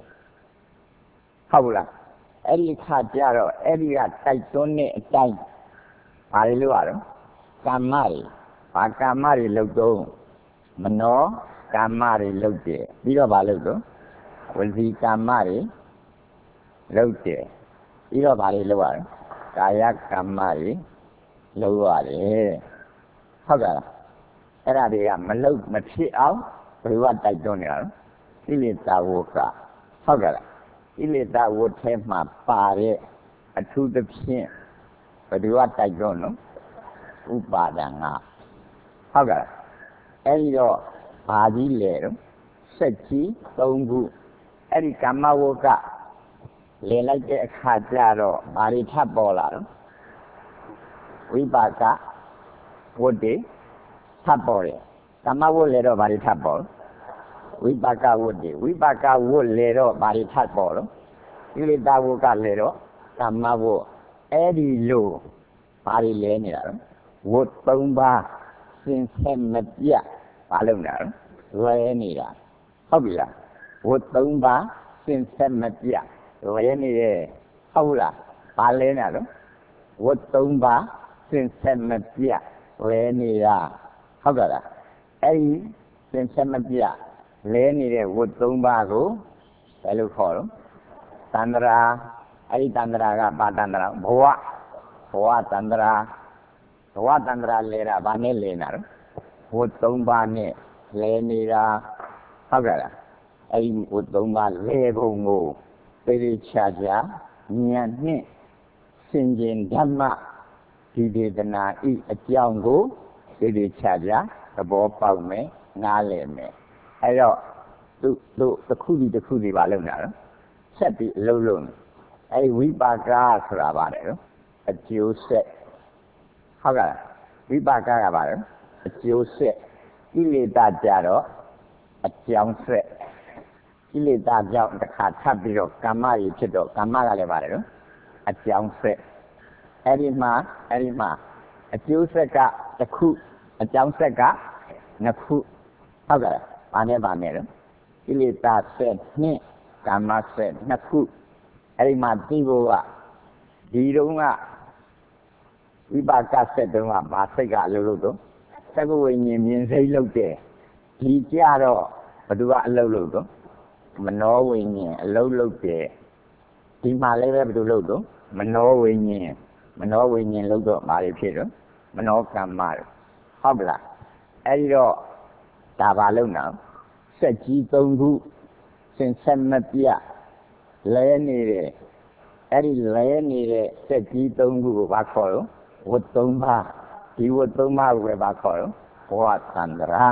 ဟုတ်လားအဲ့ဒီခါကျတော့အဲ့ဒီကတိုက်တွန်းတဲ့အတိုင်းဘာလို့ရတော့ကာမတွေဘာကာမတွေလုပ်တော့မနောကာမတွေလုပ်တယ်ပြီးတော့ဘာလုပ်တော့ဝစီကာမတွေလုပ်တယ်ပြီးတော့ဘာတွေလုပ်ရလဲကာယကာမတွေလုပ်ရတယ်ဟုတ်ကဲ့လားအဲ့ဒါတွေကမလုပ်မဖြစ်အောင်ဘယ်ကတိုက်တွန်းနေတာလဲကိလေသာဝကဟုတ်ကဲ့လားကိလေသာဝထဲမှာပါတဲ့အထူးသဖြင့်ဘယ်သူကတိုက်တွန်းလို့ဥပါဒံကဟုတ်ကဲ့လားအဲ့ဒီတော့ဘာကြီးလဲတော့စက်ကြီး၃ခုအဲ့ဒီကာမဝကလေလိုက်တဲ့အခါကျတော့ဘာတွေထပ်ပေါ်လာတော့ဝိပါကဝတ်တွေထပ်ပေါ်တယ်ကာမဝတ်လေတော့ဘာတွေထပ်ပေါ်ဝိပါကဝတ်တွေဝိပါကဝတ်လေတော့ဘာတွေထပ်ပေါ်တော့ကိလေသာဝတ်ကလေတော့ကာမဝတ်အဲ့ဒီလိုဘာတွေလဲနေတာတော့ဝတ်၃ပါးစင်ဆက်မပြတ်ဘာလုပ်နေတာလဲလွယ်နေတာဟုတ်ပြီလားဝတ်၃ပါးစင်ဆက်မပြတ်လွယ်နေရဲ့ဟုတ်လားဘာလဲနေတော့ဝတ်၃ပါးစင်ဆက်မပြတ်လွယ်နေတာဟုတ်ကဲ့လားအဲ့ဒီစင်ဆက်မပြတ်လဲနေတဲ့ဝတ်၃ပါးကိုဘယ်လိုခေါ်တော့တန္တရာအဲ့ဒီတန္တရာကဘာတန္တရာဘဝတန္တရာဘဝတန္တရာလဲတာဘာနဲ့လဲနေတာတော့ဝတ်၃ပါးနဲ့လဲနေတာဟုတ်ကဲ့လားအဲ့ဒီဝတ်၃ပါးလဲပုံကိုပေရိချာချာဉာဏ်နဲ့စင်ကြင်ဓမ္မဒီဒေသနာဤအကြောင်းကိုပေရိချာချာသဘောပေါက်မယ်နားလည်မယ်အဲ့တော့သူတစ်ခုစီပါလို့နာတော့ဆက်ပြီးအလုံးလုံးအဲ့ဒီဝိပါကဆိုတာပါတယ်နော်အကျိုးဆက်ဟုတ်ကဲ့ဝိပါကကပါတယ်အကျိုးဆက်ကိလေသာကြတော့အကြောင်းဆက်ကိလေသာကြောင့်တစ်ခါထပ်ပြီးတော့ကာမကြီးဖြစ်တော့ကာမကလည်းပါတယ်နော်အကြောင်းဆက်အဲ့ဒီမှာအကျိုးဆက်ကတစ်ခုအကြောင်းဆက်ကနှစ်ခုဟုတ်ကဲ့ဘာနဲ့တော့ကိလေသာဆက်နဲ့ကာမဆက်နှစ်ခုအဲ့ဒီမှာသိဖို့ကဒီတုန်းကဝိပါကဆက်တုန်းကဘာစိတ်ကအလုပ်လုပ်တော့သက္ကဝိညာဉ်မြင်စိတ်လုပ်တယ်ဒီကြတော့ဘယ်သူကအလုပ်လုပ်တော့မနောဝိညာဉ်အလုပ်လုပ်တယ်ဒီမှာလည်းပဲဘယ်သူလုပ်တော့မနောဝိညာဉ်လုပ်တော့ဘာတွေဖြစ်တော့မနောကမ္မဟုတ်ပလားအဲ့ဒီတော့ဒါဘာလုပ်နာစက်ကြီး၃ခုစင်ဆက်မပြတ်လဲနေတယ်အဲ့ဒီလဲနေတဲ့စက်ကြီး၃ခုကိုဘာခေါ်တော့ဝတ်၃ပါးဒီဝတ်၃ပါးကိုပဲဘာခေါ်တော့ဘဝသန္တရာ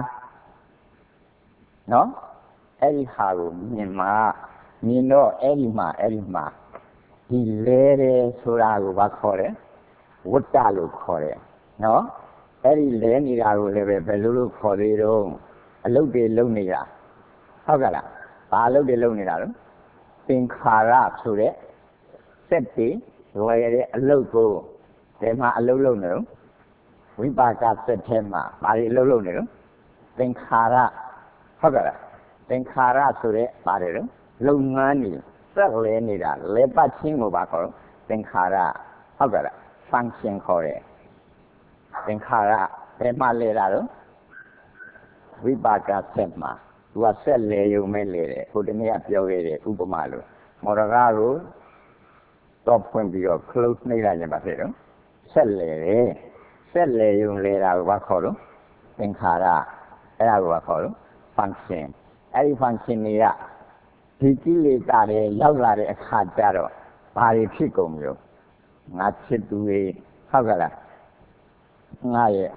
နော်အဲ့ဒီဟာကိုမြင်တော့အဲ့ဒီမှာဒီလဲတယ်ဆိုတာကိုဘာခေါ်လဲဝတ္တလို့ခေါ်တယ်နော်အဲ့ဒီလဲနေတာကိုလည်းပဲဘယ်လိုခေါ်သေးတော့အလုတ်တွေလုံနေတာဟုတ်ကလားဘာအလုတ်တွေလုံနေတာလဲသင်္ခါရဆိုတဲ့စက်တွေလွယ်တဲ့အလုတ်ကိုဒီမှာအလုတ်လုံနေတော့ဝိပါကစက်ထဲမှာဘာတွေအလုတ်လုံနေတော့သင်္ခါရဟုတ်ကလားသင်္ခါရဆိုတဲ့ပါတယ်လို့လုပ်ငန်းတွေစက်လဲနေတာလဲပတ်ချင်းကိုပါခေါ်သင်္ခါရဟုတ်ကလား function ခေါ်တယ်သင်္ခါရဘယ်မှာလဲတာတော့ဝိပါကစက်မှာသူကဆက်လဲရုံမဲ့လဲတယ်ဟိုတနေ့ကပြောခဲ့တယ်ဥပမာလို့မော်ဒကားကိုတော့ဖွင့်ပြီးတော့ close နှိပ်လိုက်ရင်ပါဖြစ်တော့ဆက်လဲတယ်ဆက်လဲရုံလဲတာကိုဘာခေါ်တော့သင်္ခါရအဲ့ဒါကိုဘာခေါ်တော့ function အဲ့ဒီ function တွေကဒီကိလေသာတွေရောက်လာတဲ့အခါကျတော့ဘာတွေဖြစ်ကုန်မျိုးငါချစ်သူတွေဟုတ်ကလားငါရဲ့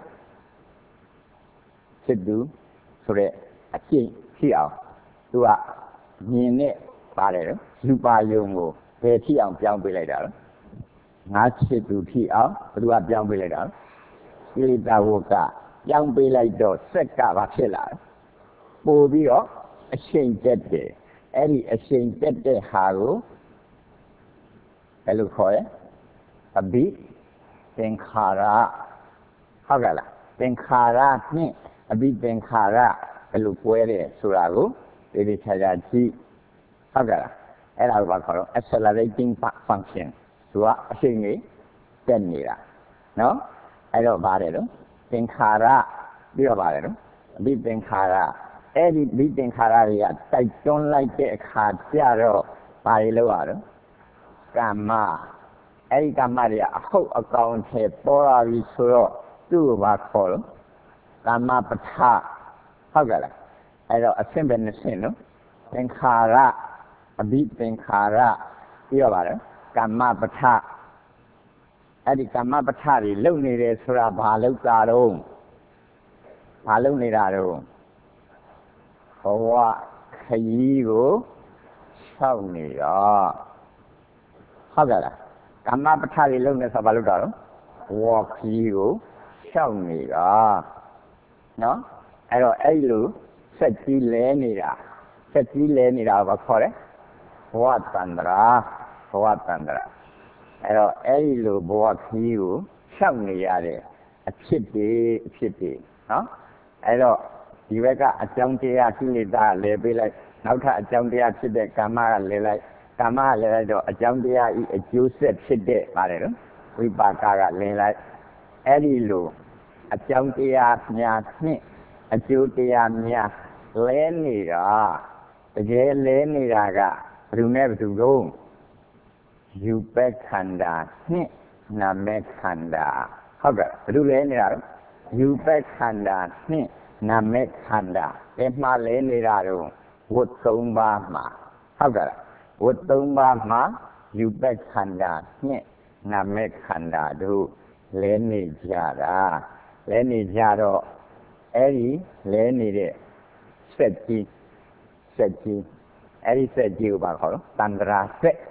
ချစ်သူဆိုတဲ့အကျင့်ဖြစ်အောင်သူကမြင်နဲ့ပါတယ်နော်ယူပါယုံကိုဘယ်ဖြစ်အောင်ပြောင်းပေးလိုက်တာလဲငါချစ်သူဖြစ်အောင်ဘယ်သူကပြောင်းပေးလိုက်တာလဲကိလေသာဝကပြောင်းပေးလိုက်တော့စက်ကဘာဖြစ်လာလဲပို့ပြီးတော့အချိန်တက်တယ်အဲ့ဒီအချိန်တက်တဲ့ဟာကိုဘယ်လိုခေါ်လဲအဘိသင်္ခါရဟုတ်ကလားသင်္ခါရနဲ့အဘိသင်္ခါရဘယ်လိုကွဲတယ်ဆိုတာကိုဒီခြားခြားကြည့်ဟုတ်ကလားအဲ့ဒါကိုဘာခေါ်တော့ accelerating function သူကအချိန်ကြီးတက်နေတာနော်အဲ့တော့ပါတယ်လို့သင်္ခါရပြီးတော့ပါတယ်လို့အဘိသင်္ခါရအဲ့ဒီဘိသင်္ခါရတွေကတိုက်တွန်းလိုက်တဲ့အခါကျတော့ဘာတွေလုပ်ရတော့ကမ္မအဲ့ဒီကမ္မတွေကအဟုတ်အကောင်ထဲပေါ်လာပြီဆိုတော့သူ့ကိုဘာခေါ်လို့ကမ္မပဋ္ဌဟုတ်ကဲ့လားအဲ့တော့အဆင့်ပဲနှစ်ဆင့်နော်သင်္ခါရအဘိသင်္ခါရပြီးတော့ပါတယ်ကမ္မပဋ္ဌအဲ့ဒီကမ္မပဋ္ဌတွေလုံနေတယ်ဆိုတာဘာလို့တာတော့ဘာလုံနေတာတော့ဘဝခရီးကိုရှောက်နေတော့ဟုတ်ကဲ့လားကမ္မပဋ္ဌတွေလုံနေဆိုဘာလို့တာတော့ဘဝခရီးကိုရှောက်နေတာနော်အဲ့တော့အဲ့လိုဆက်ကြီးလဲနေတာဆက်ကြီးလဲနေတာဘာခေါ်လဲဘဝတန္တရာဘဝတန္တရာအဲ့တော့အဲ့ဒီလိုဘဝခရီးကိုရှောက်နေရတဲ့အဖြစ်တွေနော်အဲ့တော့ဒီဘက်ကအကြောင်းတရားကိလေသာလဲပေးလိုက်နောက်ထပ်အကြောင်းတရားဖြစ်တဲ့ကာမကလဲလိုက်ကာမကလဲလိုက်တော့အကြောင်းတရားဤအကျိုးဆက်ဖြစ်တဲ့ပါတယ်နော်ဝိပါကကလဲလိုက်အဲ့ဒီလိုအကြောင်းတရားများနှင့်အကျိုးတရားများလဲနေတာတကယ်လဲနေတာကဘယ်သူနဲ့ဘယ်သူတို့ယူပက်ခန္ဓာနှင့်နာမေခန္ဓာဟုတ်ကဲ့ဘယ်သူလဲနေတာလဲယူပက်ခန္ဓာနှင့်နာမေခန္ဓာဘယ်မှာလဲနေတာတော့ဝတ်၃ပါးမှာဟုတ်ကဲ့ဝတ်၃ပါးမှာယူပက်ခန္ဓာနှင့်နာမေခန္ဓာတို့လဲနေကြတာလဲနေကြတော့အဲ့ဒီလဲနေတဲ့စက်ကြီးအဲ့ဒီစက်ကြီးကိုပါခေါ်တော့တန္တရာစက်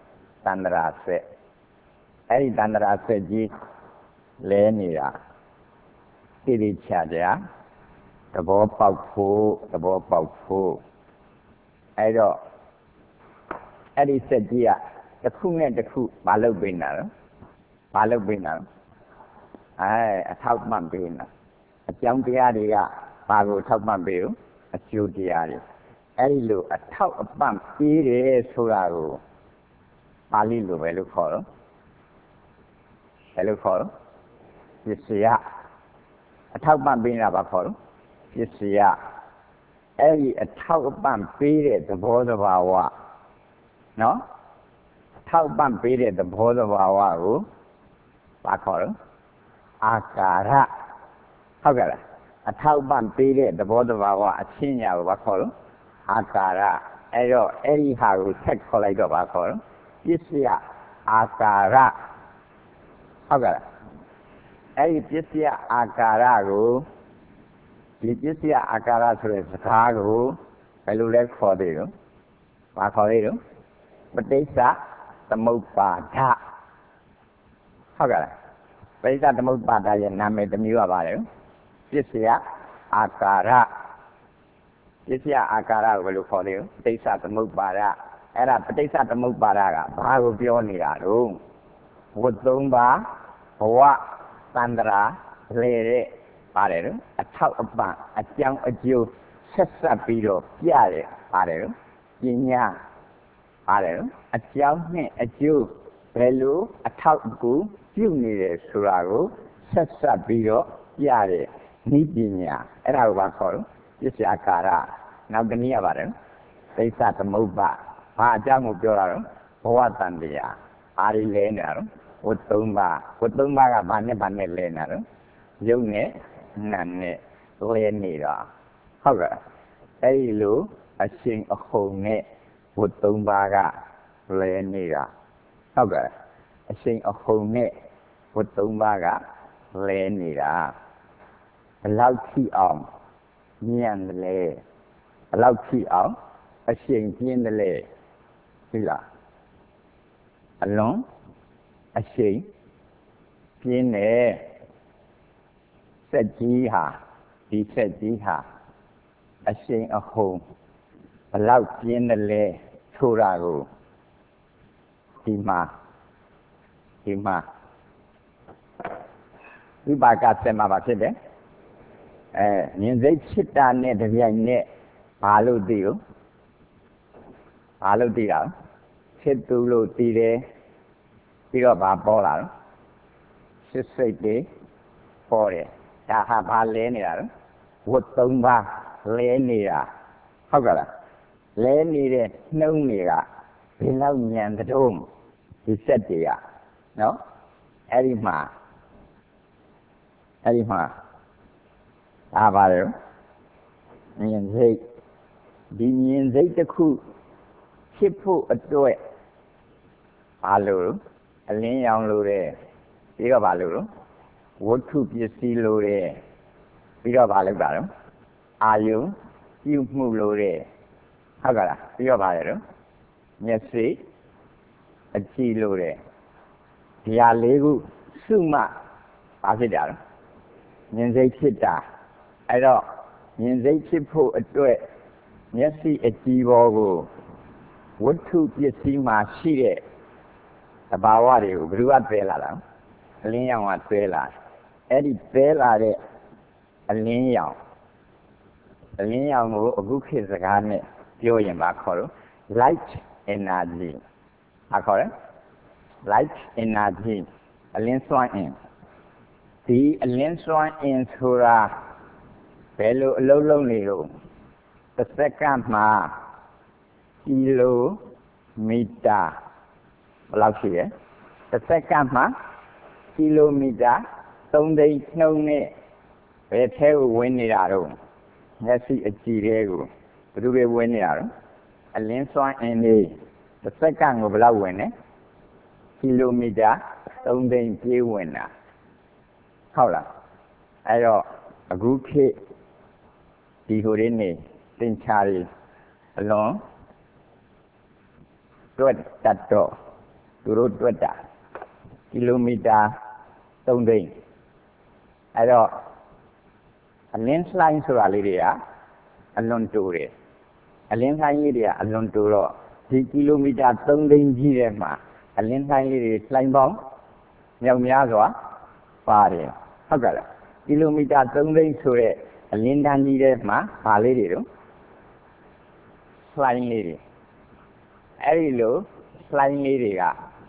အဲ့ဒီတန္တရာစက်ကြီးလဲနေတာတိချာကြသဘောပေါက်ဖို့အဲ့တော့အဲ့ဒီစက်ကြီးကတစ်ခုနဲ့တစ်ခုမလုပ်ပေးတာနော်အထောက်မှန်ပေးနေတာအကြောင်းတရားတွေကဘာကိုထောက်မှန်ပေးလို့အကျိုးတရားတွေအဲ့ဒီလိုအထောက်အပံ့ပေးတယ်ဆိုတာကိုပါဠိလိုပဲလို့ခေါ်တော့ပစ္စယအထောက်ပံ့ပေးတာပါခေါ်တော့ပစ္စယအဲ့ဒီအထောက်အပံ့ပေးတဲ့သဘောသဘာဝနော်အထောက်ပံ့ပေးတဲ့သဘောသဘာဝကိုပါခေါ်တော့အာကာရဟုတ်ကဲ့လားအထောက်ပံ့ပေးတဲ့သဘောသဘာဝအချင်းညာကိုပါခေါ်တော့အာကာရအဲ့တော့အဲ့ဒီဟာကိုဆက်ခေါ်လိုက်တော့ပါခေါ်တော့ပစ္စယအာကာရဟုတ်ကဲ့လားအဲ့ဒီပစ္စယအာကာရကိုဒီပစ္စယအာကာရဆိုတဲ့စကားကိုဘယ်လိုလဲခေါ်သေးတော့ဘာခေါ်သေးတော့ပဋိစ္စသမုပ္ပါဒဟုတ်ကဲ့ပရိစ္ဆသမုပ္ပါဒရဲ့နာမည်တစ်မျိုးကပါတယ်ပစ္စယအာကာရပစ္စယအာကာရကိုဘယ်လိုခေါ်လဲပဋိစ္စသမုပ္ပါဒအဲ့ဒါပဋိစ္စသမုပ္ပါဒကဘာကိုပြောနေတာတော့ဝတ်သုံးပါဘဝတန္တရာလေတဲ့ပါတယ်နော်အထောက်အပံ့အကြောင်းအကျိုးဆက်ဆက်ပြီးတော့ပြတယ်ပါတယ်နော်ပညာပါတယ်နော်အကြောင်းနဲ့အကျိုးဘယ်လိုအထောက်အကူပြုနေတယ်ဆိုတာကိုဆက်ဆက်ပြီးတော့ပြတယ်နိပညာအဲ့ဒါကိုဘာခေါ်လဲပစ္စယအာကာရနောက်တနည်းရပါတယ်နော်ပဋိစ္စသမုပ္ပါဘာအကြောင်းကိုပြောတာတော့ဘဝတန်တရားအားရလဲနေတာတော့ဝတ်သုံးပါဝတ်သုံးပါကဘာနဲ့လဲနေတာတော့ယုံနဲ့နာနဲ့လဲနေတာဟုတ်ကဲ့အဲ့ဒီလိုအရှင်အဟုန်နဲ့ဝတ်သုံးပါကလဲနေတာဟုတ်ကဲ့အရှင်အဟုန်နဲ့ဝတ်သုံးပါကလဲနေတာဘယ်လောက်ထိအောင်ဉာဏ်လဲဘယ်လောက်ထိအောင်အရှင်ပြင်းတယ်လေဟုတ်လားအလုံးအရှိန်ပြင်းတယ်စက်ကြီးဟာဒီစက်ကြီးဟာအရှိန်အဟုန်ဘလောက်ပြင်းတယ်လဲဆိုတာကိုဒီမှာဝိပါကဆက်မှာပါဖြစ်တယ်မြင်စိတ်ဖြစ်တာနဲ့တပြိုင်နက်ဘာလို့သိလို့ဘာလို့သိတာဖြစ်သူလို့သိတယ်ပြီးတော့ဘာပေါ်လာတော့စစ်စိတ်တွေပေါ်တယ်ဒါဟာဘာလဲနေတာတော့ဝတ်သုံးပါလဲနေတာဟုတ်ကဲ့လားလဲနေတဲ့နှုံးတွေကဘယ်လောက်ညံတုံးဒီစက်တွေကနော်အဲ့ဒီမှာဒါပါလေမြင်စိတ်ဒီမြင်စိတ်တစ်ခုဖြစ်ဖို့အတွက်ဘာလို့အလင်းရောင်လိုတဲ့ပြီးတော့ဘာလို့ဝတ္ထုပစ္စည်းလိုတဲ့ပြီးတော့ဘာလုပ်တာတော့အာယုပြုမှုလိုတဲ့ဟုတ်ကဲ့လားပြီးတော့ဘာလဲတော့မျက်စိအကြည့်လိုတဲ့ဒီဟာလေးခုစုမှဘာဖြစ်တာတော့မြင်စိတ်ဖြစ်တာအဲ့တော့မြင်စိတ်ဖြစ်ဖို့အတွက်မျက်စိအကြည့်ပေါ်ကိုဝတ္ထုပစ္စည်းမှာရှိတဲ့သဘာဝတွေကိုဘယ်သူကသဲလာတာအလင်းရောင်ကသဲလာအဲ့ဒီသဲလာတဲ့အလင်းရောင်ကိုအခုခေတ်စကားနဲ့ပြောရင်ဘာခေါ်လို့ light energy ခေါ်တယ် light energy အလင်းစွမ်းအင်ဒီအလင်းစွမ်းအင်ဆိုတာဘယ်လိုအလုံးလုံးနေလို့တစ်စက္ကန့်မှာကီလိုမီတာဘယ်လောက်ရှိလဲတစ်စက္ကန့်မှာကီလိုမီတာ3သိန်းနှုန်းနဲ့ဘယ်ထဲကိုဝင်နေတာတော့မျက်စိအကြည့်တွေကိုဘယ်သူတွေဝင်နေတာတော့အလင်းစွမ်းအင်တွေတစ်စက္ကန့်ကိုဘယ်လောက်ဝင်လဲကီလိုမီတာ3သိန်းပြေးဝင်တာဟုတ်လားအဲ့တော့အခုခေတ်ဒီဟိုရင်းနေသင်္ချာတွေအလွန်တွက်တတ်တော့သူတို့တွက်တာကီလိုမီတာ3သိန်းအဲ့တော့အလင်းလှိုင်းဆိုတာလေးတွေကအလွန်တူတယ်အလင်းလှိုင်းလေးတွေကအလွန်တူတော့ဒီကီလိုမီတာ3သိန်းကြီးတဲ့မှာအလင်းလှိုင်းလေးတွေလှိုင်းပေါင်းမြောက်များစွာပါတယ်ဟုတ်ကဲ့လားကီလိုမီတာ3သိန်းဆိုတဲ့အလင်းတန်းကြီးတဲ့မှာဘာလေးတွေတော့လှိုင်းလေးတွေအဲ့ဒီလိုလှိုင်းလေးတွေ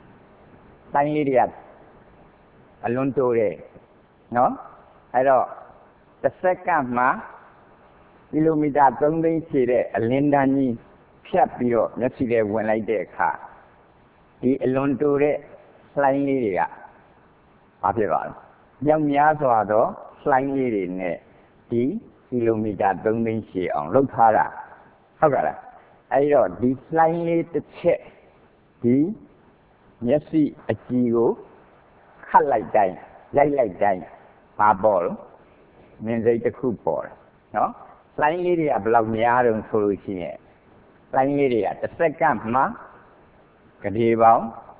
ကအလွန်တိုးတယ်နော်အဲ့တော့တစ်စက္ကန့်မှာကီလိုမီတာ3သိန်းရှိတဲ့အလင်းတန်းကြီးဖြတ်ပြီးတော့မျက်စိထဲဝင်လိုက်တဲ့အခါဒီအလွန်တိုးတဲ့လှိုင်းလေးတွေကဘာဖြစ်ပါလဲမြောက်များစွာသောလှိုင်းလေးတွေနဲ့ဒီကီလိုမီတာ3သိန်းရှိအောင်လုပ်ထားတာဟုတ်ကဲ့လားအဲ့တော့ဒီလှိုင်းလေးတစ်ချက်ဒီမျက်စိအကြည့်ကိုခတ်လိုက်တိုင်းရိုက်လိုက်တိုင်းဘာပေါ်လို့မြင်စိတ်တစ်ခုပေါ်တယ်နော်လှိုင်းလေးတွေကဘယ်လောက်များတုန်းဆိုလို့ရှိရင်လှိုင်းလေးတွေကတစ်စက္ကန့်မှာကတိပေါင်း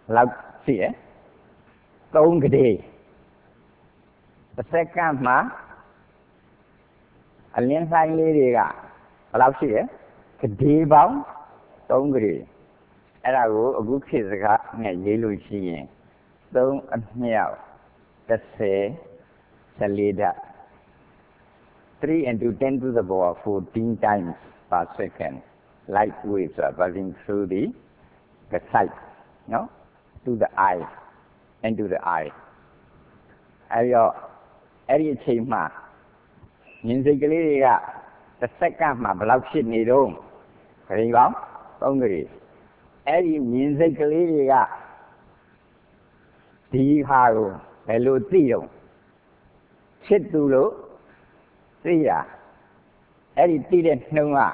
လောက်ရှိတယ်3ကလေးတစ်စက္ကန့်မှာအလင်းဆိုင်လေးတွေကဘယ်လောက်ရှိတယ်ကလေးပေါင်း3ကလေးအဲ့ဒါကိုအခုခေတ်စကားနဲ့ရေးလို့ရှိရင်3အမြောက်10 14ဓာတ်3 into 10 to the power 14 times per second light waves are passing through the sight, no, to the eye, into the eye. အဲ့ဒီအချိန်မှာမြင်စိတ်ကလေးတွေကတစ်စက္ကန့်မှာဘယ်လောက်ဖြစ်နေတော့ခရီးပေါင်း3ခရီးအဲ့ဒီမြင်စိတ်ကလေးတွေကဒီဟာကိုဘယ်လိုသိတော့ဖြစ်သူလို့သိရအဲ့ဒီသိတဲ့နှုံးက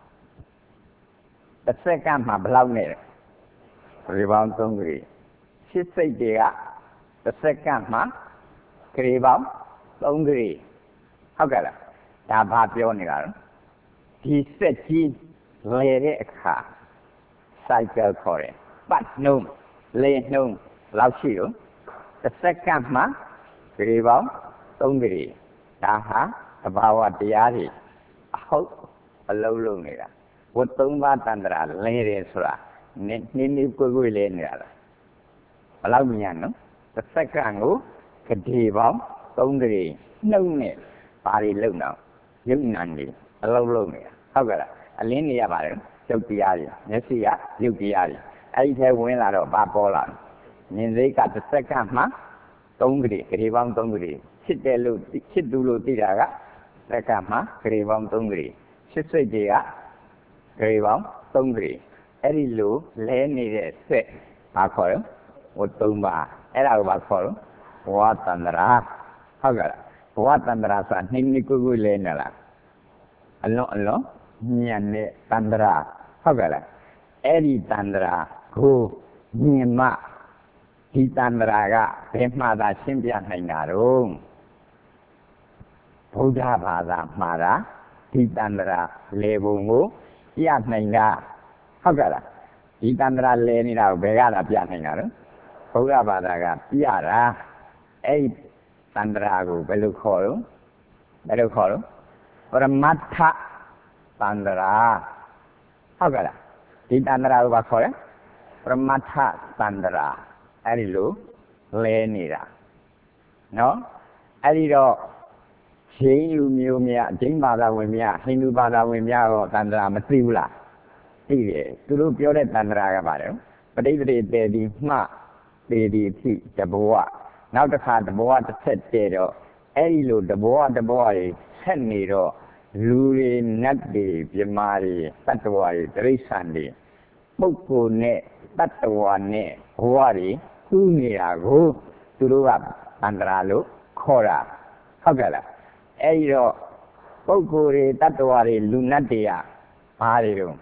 တစ်စက္ကန့်မှာဘယ်လောက်နဲ့ခရီးပေါင်း3ခရီးဖြစ်စိတ်တွေကတစ်စက္ကန့်မှာခရီးပေါင်း3ခရီးဟုတ်ကဲ့လားဒါဘာပြောနေတာလဲဒီစက်ကြီးလဲတဲ့အခါ cycle ခေါ်တယ်ပတ်နှုံးလဲနှုံးလောက်ရှိတော့တစ်စက္ကန့်မှာခရီးပေါင်း3ခရီးဒါဟာသဘာဝတရားတွေအဟုတ်အလုံးလုံးနေတာဝတ်3ပါးတန္တရာလဲတယ်ဆိုတာနည်းနည်းကိုယ်လဲနေတာလားဘယ်လောက်မြန်နော်တစ်စက္ကန့်ကိုခရီးပေါင်း3ခရီးနှုံးနဲ့ဘာတွေလုံတော့ရုပ်နာနေအလုံးလုံးနေတာဟုတ်ကဲ့လားအလင်းနေရပါတယ်ရုပ်တရားတွေမျက်စိကရုပ်တရားတွေအဲ့ဒီထဲဝင်လာတော့ဘာပေါ်လာမြင်စိတ်ကတစ်စက္ကန့်မှာ3ခရီးပေါင်း3ခရီးဖြစ်တယ်လို့ဖြစ်သူလို့သိတာကစက္ကန့်မှာခရီးပေါင်း3ခရီးဖြစ်စိတ်တွေကခရီးပေါင်း3ခရီးအဲ့ဒီလိုလဲနေတဲ့စက်ဘာခေါ်လဲဝတ်3ပါအဲ့ဒါကိုဘာခေါ်လဲဘဝတန္တရာဟုတ်ကဲ့လားဘဝတန္တရာဆိုတာနှိမ့်နှိမ့်ကိုလဲနေလားအလွန်ညံတဲ့တန္တရာဟုတ်ကဲ့လားအဲ့ဒီတန္တရာကိုမြင်မှဒီတန္တရာကဘယ်မှသာရှင်းပြနိုင်တာတော့ဘုရားဘာသာမှာတာဒီတန္တရာလေပုံကိုပြနိုင်တာဟုတ်ကဲ့လားဒီတန္တရာလဲနေတာကိုဘယ်ကလာပြနိုင်တာလဲဘုရားဘာသာကပြတာအဲ့ဒီတန္တရာကိုဘယ်လိုခေါ်လို့ပရမတ္ထတန္တရာဟုတ်ကဲ့လားဒီတန္တရာကိုဘာခေါ်လဲပရမတ္ထတန္တရာအဲ့ဒီလိုလဲနေတာနော်အဲ့ဒီတော့ဂျိန်းလူမျိုးများဂျိန်းဘာသာဝင်များဟိန္ဒူဘာသာဝင်များတော့တန္တရာမသိဘူးလားသိတယ်သူတို့ပြောတဲ့တန္တရာကပါတယ်ပဋိသေတေဒီမှတေဒီသိတဘောနောက်တစ်ခါတဘောတစ်ဆက်တည်းတော့အဲ့ဒီလိုတဘောတွေဆက်နေတော့လူတွေနတ်တွေပြမာတွေတတ္တဝါတွေတိရစ္ဆာန်တွေပုဂ္ဂိုလ်နဲ့တတ္တဝါနဲ့ဘဝတွေကူးနေတာကိုသူတို့ကတန္တရာလို့ခေါ်တာဟုတ်ကဲ့လားအဲ့ဒီတော့ပုဂ္ဂိုလ်တွေတတ္တဝါတွေလူနတ်တွေကဘာတွေတော့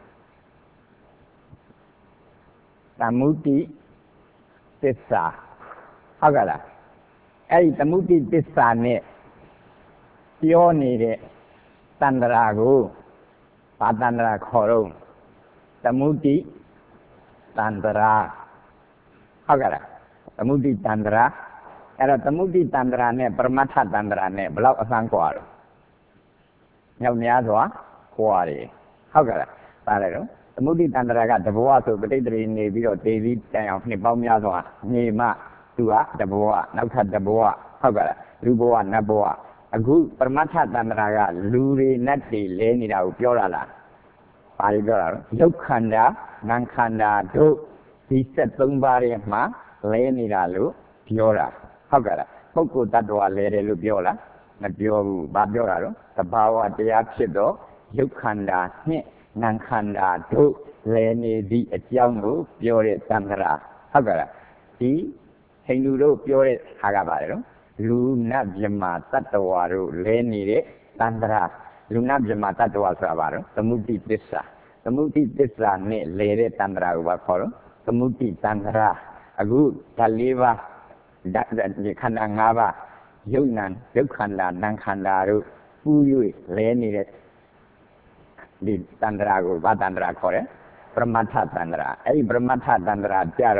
သမုဒ္ဒိသစ္စာဟုတ်ကဲ့လားအဲ့ဒီသမုဒ္ဒိသစ္စာနဲ့ပြောနေတဲ့တန္တရာကိုဘာတန္တရာခေါ်တော့သမုဒ္ဒိတန္တရာဟုတ်ကဲ့လားသမုဒ္ဒိတန္တရာအဲ့တော့သမုဒ္ဒိတန္တရာနဲ့ပရမတ္ထတန္တရာနဲ့ဘယ်လောက်အဆန်းกว่าတော့မြောက်များစွာกว่าတယ်ဟုတ်ကဲ့လားပါလေတော့သမုဒ္ဒိတန္တရာကတဘဝဆိုပဋိသေနေပြီးတော့ဒေဝီတန်အောင်နှစ်ပေါင်းများစွာနေမှသူကတဘဝနောက်ထပ်တဘဝဟုတ်ကဲ့လားလူဘဝနတ်ဘဝအခုပရမတ္ထတန္တရာကလူတွေနတ်တွေလဲနေတာကိုပြောတာလားဘာလို့ပြောတာလဲဒုက္ခန္တာနာခန္တာတို့ဒီ73ပါးရဲ့မှာလဲနေတာလို့ပြောတာဟုတ်ကဲ့လားပုဂ္ဂိုလ်တ attva လဲတယ်လို့ပြောလားမပြောဘူးဘာပြောတာတော့သဘာဝတရားဖြစ်တော့ဒုက္ခန္တာနှင့်နာခန္တာတို့လဲနေသည့်အကြောင်းကိုပြောတဲ့တန္တရာဟုတ်ကဲ့လားဒီဟိန္ဒူတို့ပြောတဲ့ဟာကပါတယ်နော်လူနတ်မြမတ attva တို့လဲနေတဲ့တန္တရာလူနတ်မြမတ attva ဆိုတာပါတော့သမုဒ္ဒိသစ္စာသမုဒ္ဒိသစ္စာနဲ့လဲတဲ့တန္တရာကိုဘာခေါ်တော့သမုဒ္ဒိတန္တရာအခုဓာတ်၄ပါးဓာတ်ခန္ဓာ၅ပါးယုတ်နံဒုက္ခန္တာနာခန္တာတို့ပူ၍လဲနေတဲ့ဒီတန္တရာကိုဘာတန္တရာခေါ်တယ်ပရမတ္ထတန္တရာအဲ့ဒီပရမတ္ထတန္တရာကြတော့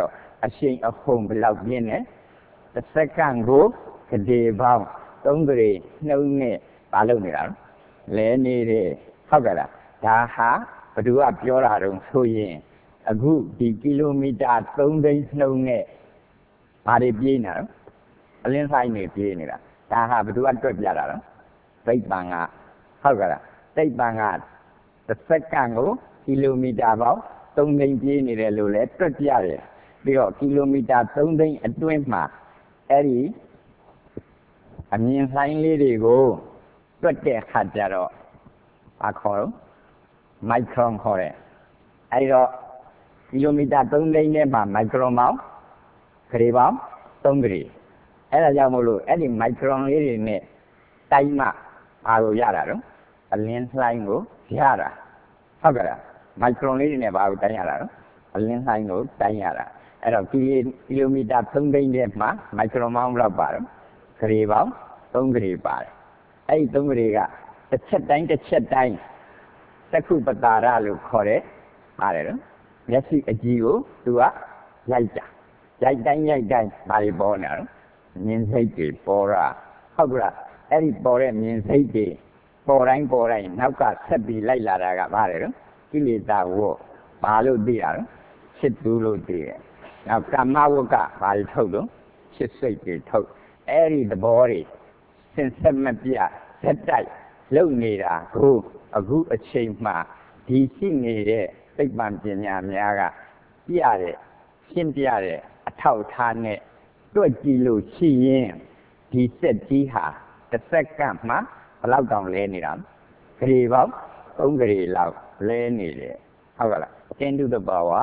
အရှိန်အဟုန်ဘယ်လောက်ပြင်းလဲတစ်စက္ကန့်ကိုကတိပေါင်း3ကလေးနှုံးနဲ့ပါလို့နေတာလဲနေတယ်ဟုတ်ကဲ့လားဒါဟာဘယ်သူကပြောတာတုံးဆိုရင်အခုဒီကီလိုမီတာ3သိန်းနှုံးနဲ့ဘာတွေပြေးနေတာလဲအလင်းဆိုင်နေပြေးနေတာဒါဟာဘယ်သူကတွက်ပြတာလဲသိပ္ပံကဟုတ်ကဲ့လားသိပ္ပံကတစ်စက္ကန့်ကိုကီလိုမီတာပေါင်း3သိန်းပြေးနေတယ်လို့လည်းတွက်ပြတယ်ပြီးတော့ကီလိုမီတာ3သိန်းအတွင်းမှာအဲ့ဒီအမြင်ဆိုင်လေးတွေကိုတွက်တဲ့အခါကျတော့ခေါ်တော့မိုက်ခရွန်ခေါ်တယ်အဲ့တော့ကီလိုမီတာ3သိန်းထဲမှာမိုက်ခရွန်ပေါင်းဂရေပေါင်း3ဂရေအဲ့ဒါကြောင့်မို့လို့အဲ့ဒီမိုက်ခရွန်လေးတွေနဲ့တိုင်းမှဘာကိုရတာတော့အလင်းလှိုင်းကိုရတာဟုတ်ကဲ့လားမိုက်ခရွန်လေးတွေနဲ့ဘာကိုတိုင်းရတာတော့အလင်းလှိုင်းကိုတိုင်းရတာအဲ့တော့ကီလိုမီတာ3သိန်းထဲမှာမိုက်ခရွန်ပေါင်းဘယ်လောက်ပါတော့ဂရေပေါင်း3ဂရေပါတယ်အဲ့ဒီ3ဂရေကတစ်ချက်တိုင်းတစ်ချက်တိုင်းသက္ခုပတာရလို့ခေါ်တယ်ပါတယ်နော်မျက်စိအကြည့်ကိုသူကရိုက်တာရိုက်တိုင်းဘာတွေပေါ်နေတော့မြင်စိတ်တွေပေါ်တာဟုတ်ကဲ့အဲ့ဒီပေါ်တဲ့မြင်စိတ်တွေပေါ်တိုင်းနောက်ကဆက်ပြီးလိုက်လာတာကပါတယ်နော်ကိလေသာဝတ်ဘာလို့သိရတော့စစ်သူလို့သိတယ်နောက်ကာမဝတ်ကဘာတွေထုတ်တော့စစ်စိတ်တွေထုတ်အဲ့ဒီသဘောတွေစင်ဆက်မပြဇက်တိုက်လုံနေတာကိုအခုအချိန်မှဒီရှိနေတဲ့သိပ္ပံပညာများကပြတဲ့ရှင်းပြတဲ့အထောက်အထားနဲ့တွက်ကြည့်လို့ရှိရင်ဒီစက်ကြီးဟာတစ်စက္ကန့်မှဘယ်လောက်တောင်လဲနေတာဂရေပေါင်း3ဂရေလောက်လဲနေတယ်ဟုတ်ကဲ့လား10 to the power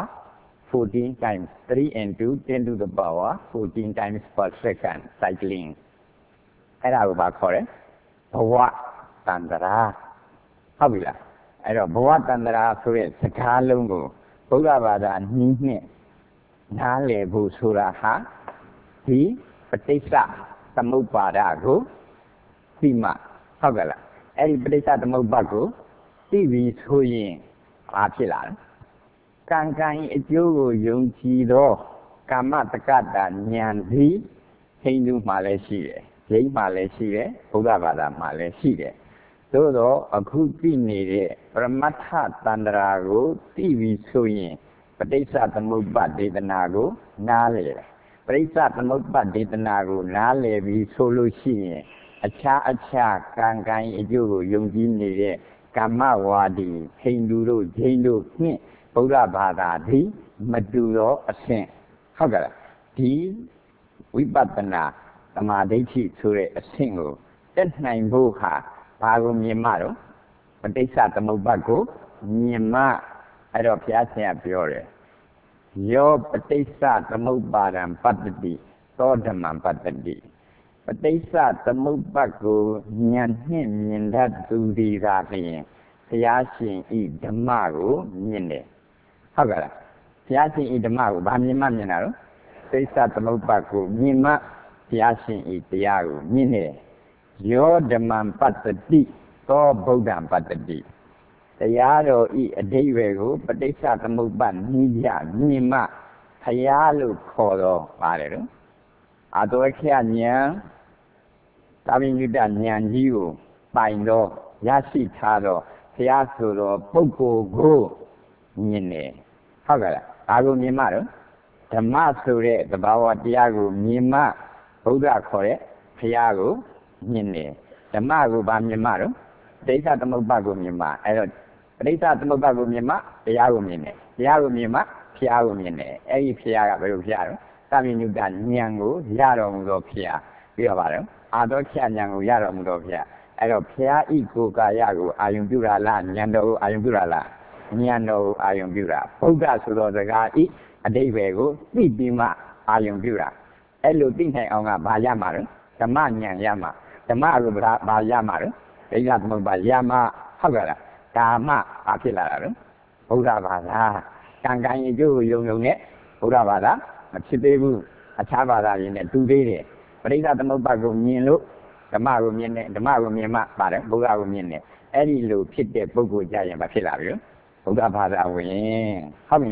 14 times 3 into 10 to the power 14 times per second cycling အဲ့ဒါကိုဘာခေါ်လဲဘဝတန္တရာဟုတ်ပြီလားအဲ့တော့ဘဝတန္တရာဆိုတဲ့စကားလုံးကိုဘုရားဘာသာနည်းနဲ့နားလည်ဖို့ဆိုတာဟာဒီပဋိစ္စသမုပ္ပါဒကိုသိမှဟုတ်ကဲ့လားအဲ့ဒီပဋိစ္စသမုပ္ပါဒကိုသိပြီဆိုရင်ဘာဖြစ်လာလဲကံကံအကျိုးကိုယုံကြည်သောကာမတက္ကတာဉာဏ်သည်ဟိန္ဒူမှာလည်းရှိတယ်ဂျိန်းမှာလည်းရှိတယ်ဘုရားဘာသာမှာလည်းရှိတယ်သို့တော့အခုသိနေတဲ့ပရမတ္ထတန္တရာကိုသိပြီဆိုရင်ပဋိစ္စသမုပ္ပါဒေသနာကိုနားလည်တယ်ပဋိစ္စသမုပ္ပါဒေသနာကိုနားလည်ပြီးဆိုလို့ရှိရင်အခြားကံကံအကျိုးကိုယုံကြည်နေတဲ့ကာမဝါဒီဟိန္ဒူတို့ဂျိန်းတို့နှင့်ဘုရားဘာသာသည်မတူသောအဆင့်ဟုတ်ကဲ့လားဒီဝိပဿနာသမာဓိဋ္ဌိဆိုတဲ့အဆင့်ကိုတက်နိုင်ဖို့ဟာဘာကိုမြင်မှတော့ပဋိစ္စသမုပ္ပါဒ်ကိုမြင်မှအဲ့တော့ဘုရားရှင်ကပြောတယ်ယောပဋိစ္စသမုပ္ပါဒံပတ္တိသောဓမ္မံပတ္တိပဋိစ္စသမုပ္ပါဒ်ကိုဉာဏ်နှင့်မြင်တတ်သူဒီသာလျှင်ဘုရားရှင်ဤဓမ္မကိုမြင်တယ်ဟုတ်ကဲ့လားဘုရားရှင်ဤဓမ္မကိုဗာမြင်မှမြင်တာတော့ပဋိစ္စသမုပ္ပါဒ်ကိုမြင်မှဘုရားရှင်ဤတရားကိုမြင်တယ်ယောဓမ္မံပတ္တိသောဗုဒ္ဓံပတ္တိတရားတော်ဤအဓိပ္ပာယ်ကိုပဋိစ္စသမုပ္ပါဒ်နိယမြင်မှဘုရားလို့ခေါ်တော့ပါတယ်နော်အတောခရဉာဏ်သာဝိညုတဉာဏ်ကြီးကိုပိုင်တော့ရရှိထားတော့ဘုရားဆိုတော့ပုဂ္ဂိုလ်ကိုမြင်တယ်ဟုတ်ကဲ့လားဒါကိုမြင်မှတော့ဓမ္မဆိုတဲ့သဘာဝတရားကိုမြင်မှဘုရားခေါ်တဲ့ဘုရားကိုမြင်တယ်ဓမ္မကိုဗာမြင်မှတော့ပဋိစ္စသမုပ္ပါဒ်ကိုမြင်မှအဲ့တော့ပဋိစ္စသမုပ္ပါဒ်ကိုမြင်မှတရားကိုမြင်တယ်တရားကိုမြင်မှဘုရားကိုမြင်တယ်အဲ့ဒီဘုရားကဘယ်လိုဘုရားတော့သဗ္ဗညုတဉာဏ်ကိုရတော်မူသောဘုရားပြီးတော့ပါတော့အာသောခရဉာဏ်ကိုရတော်မူသောဘုရားအဲ့တော့ဘုရားဤကိုယ်ကာယကိုအာယုံပြုတာလားဉာဏ်တော်ကိုအာယုံပြုတာလားဉာဏ်တော်ကိုအာယုံပြုတာဗုဒ္ဓဆိုသောစကားဤအဓိပ္ပာယ်ကိုသိပြီးမှအာယုံပြုတာအဲ့လိုသိနိုင်အောင်ကဘာရမှာလဲဓမ္မဉာဏ်ရမှာဓမ္မကိုဘာရမှာလဲဒိဋ္ဌသမုပ္ပါရမှာဟုတ်ကဲ့လားကာမဘာဖြစ်လာတာလဲဘုရားဘာသာကံကံအကျိုးကိုယုံနဲ့ဘုရားဘာသာမဖြစ်သေးဘူးအခြားဘာသာတွေနဲ့တူသေးတယ်ပဋိစ္စသမုပ္ပါကိုမြင်လို့ဓမ္မကိုမြင်တယ်ဓမ္မကိုမြင်မှပါတယ်ဘုရားကိုမြင်တယ်အဲ့ဒီလိုဖြစ်တဲ့ပုဂ္ဂိုလ်ကြရင်ဘာဖြစ်လာပြီလဲဘုရားဘာသာဝင်ဟုတ်ပြီနော်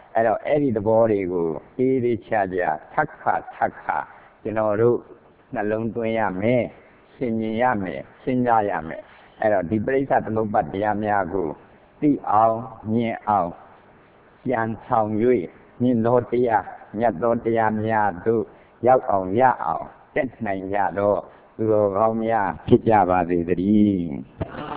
အဲ့တော့အဲ့ဒီသဘောတွေကိုအေးသေးချာချာထပ်ခါကျွန်တော်တို့နှလုံးသွင်းရမယ်ဆင်ញင်ရမယ်စဉ်းစားရမယ်အဲ့တော့ဒီပရိစ္ဆသမုပ္ပါတရားများကိုသိအောင်မြင်အောင်ကြံဆောင်၍မြင်သောတရားမြတ်သောတရားများတို့ရောက်အောင်ရအောင်တက်နိုင်ကြတော့သူတော်ကောင်းများဖြစ်ကြပါစေတည်း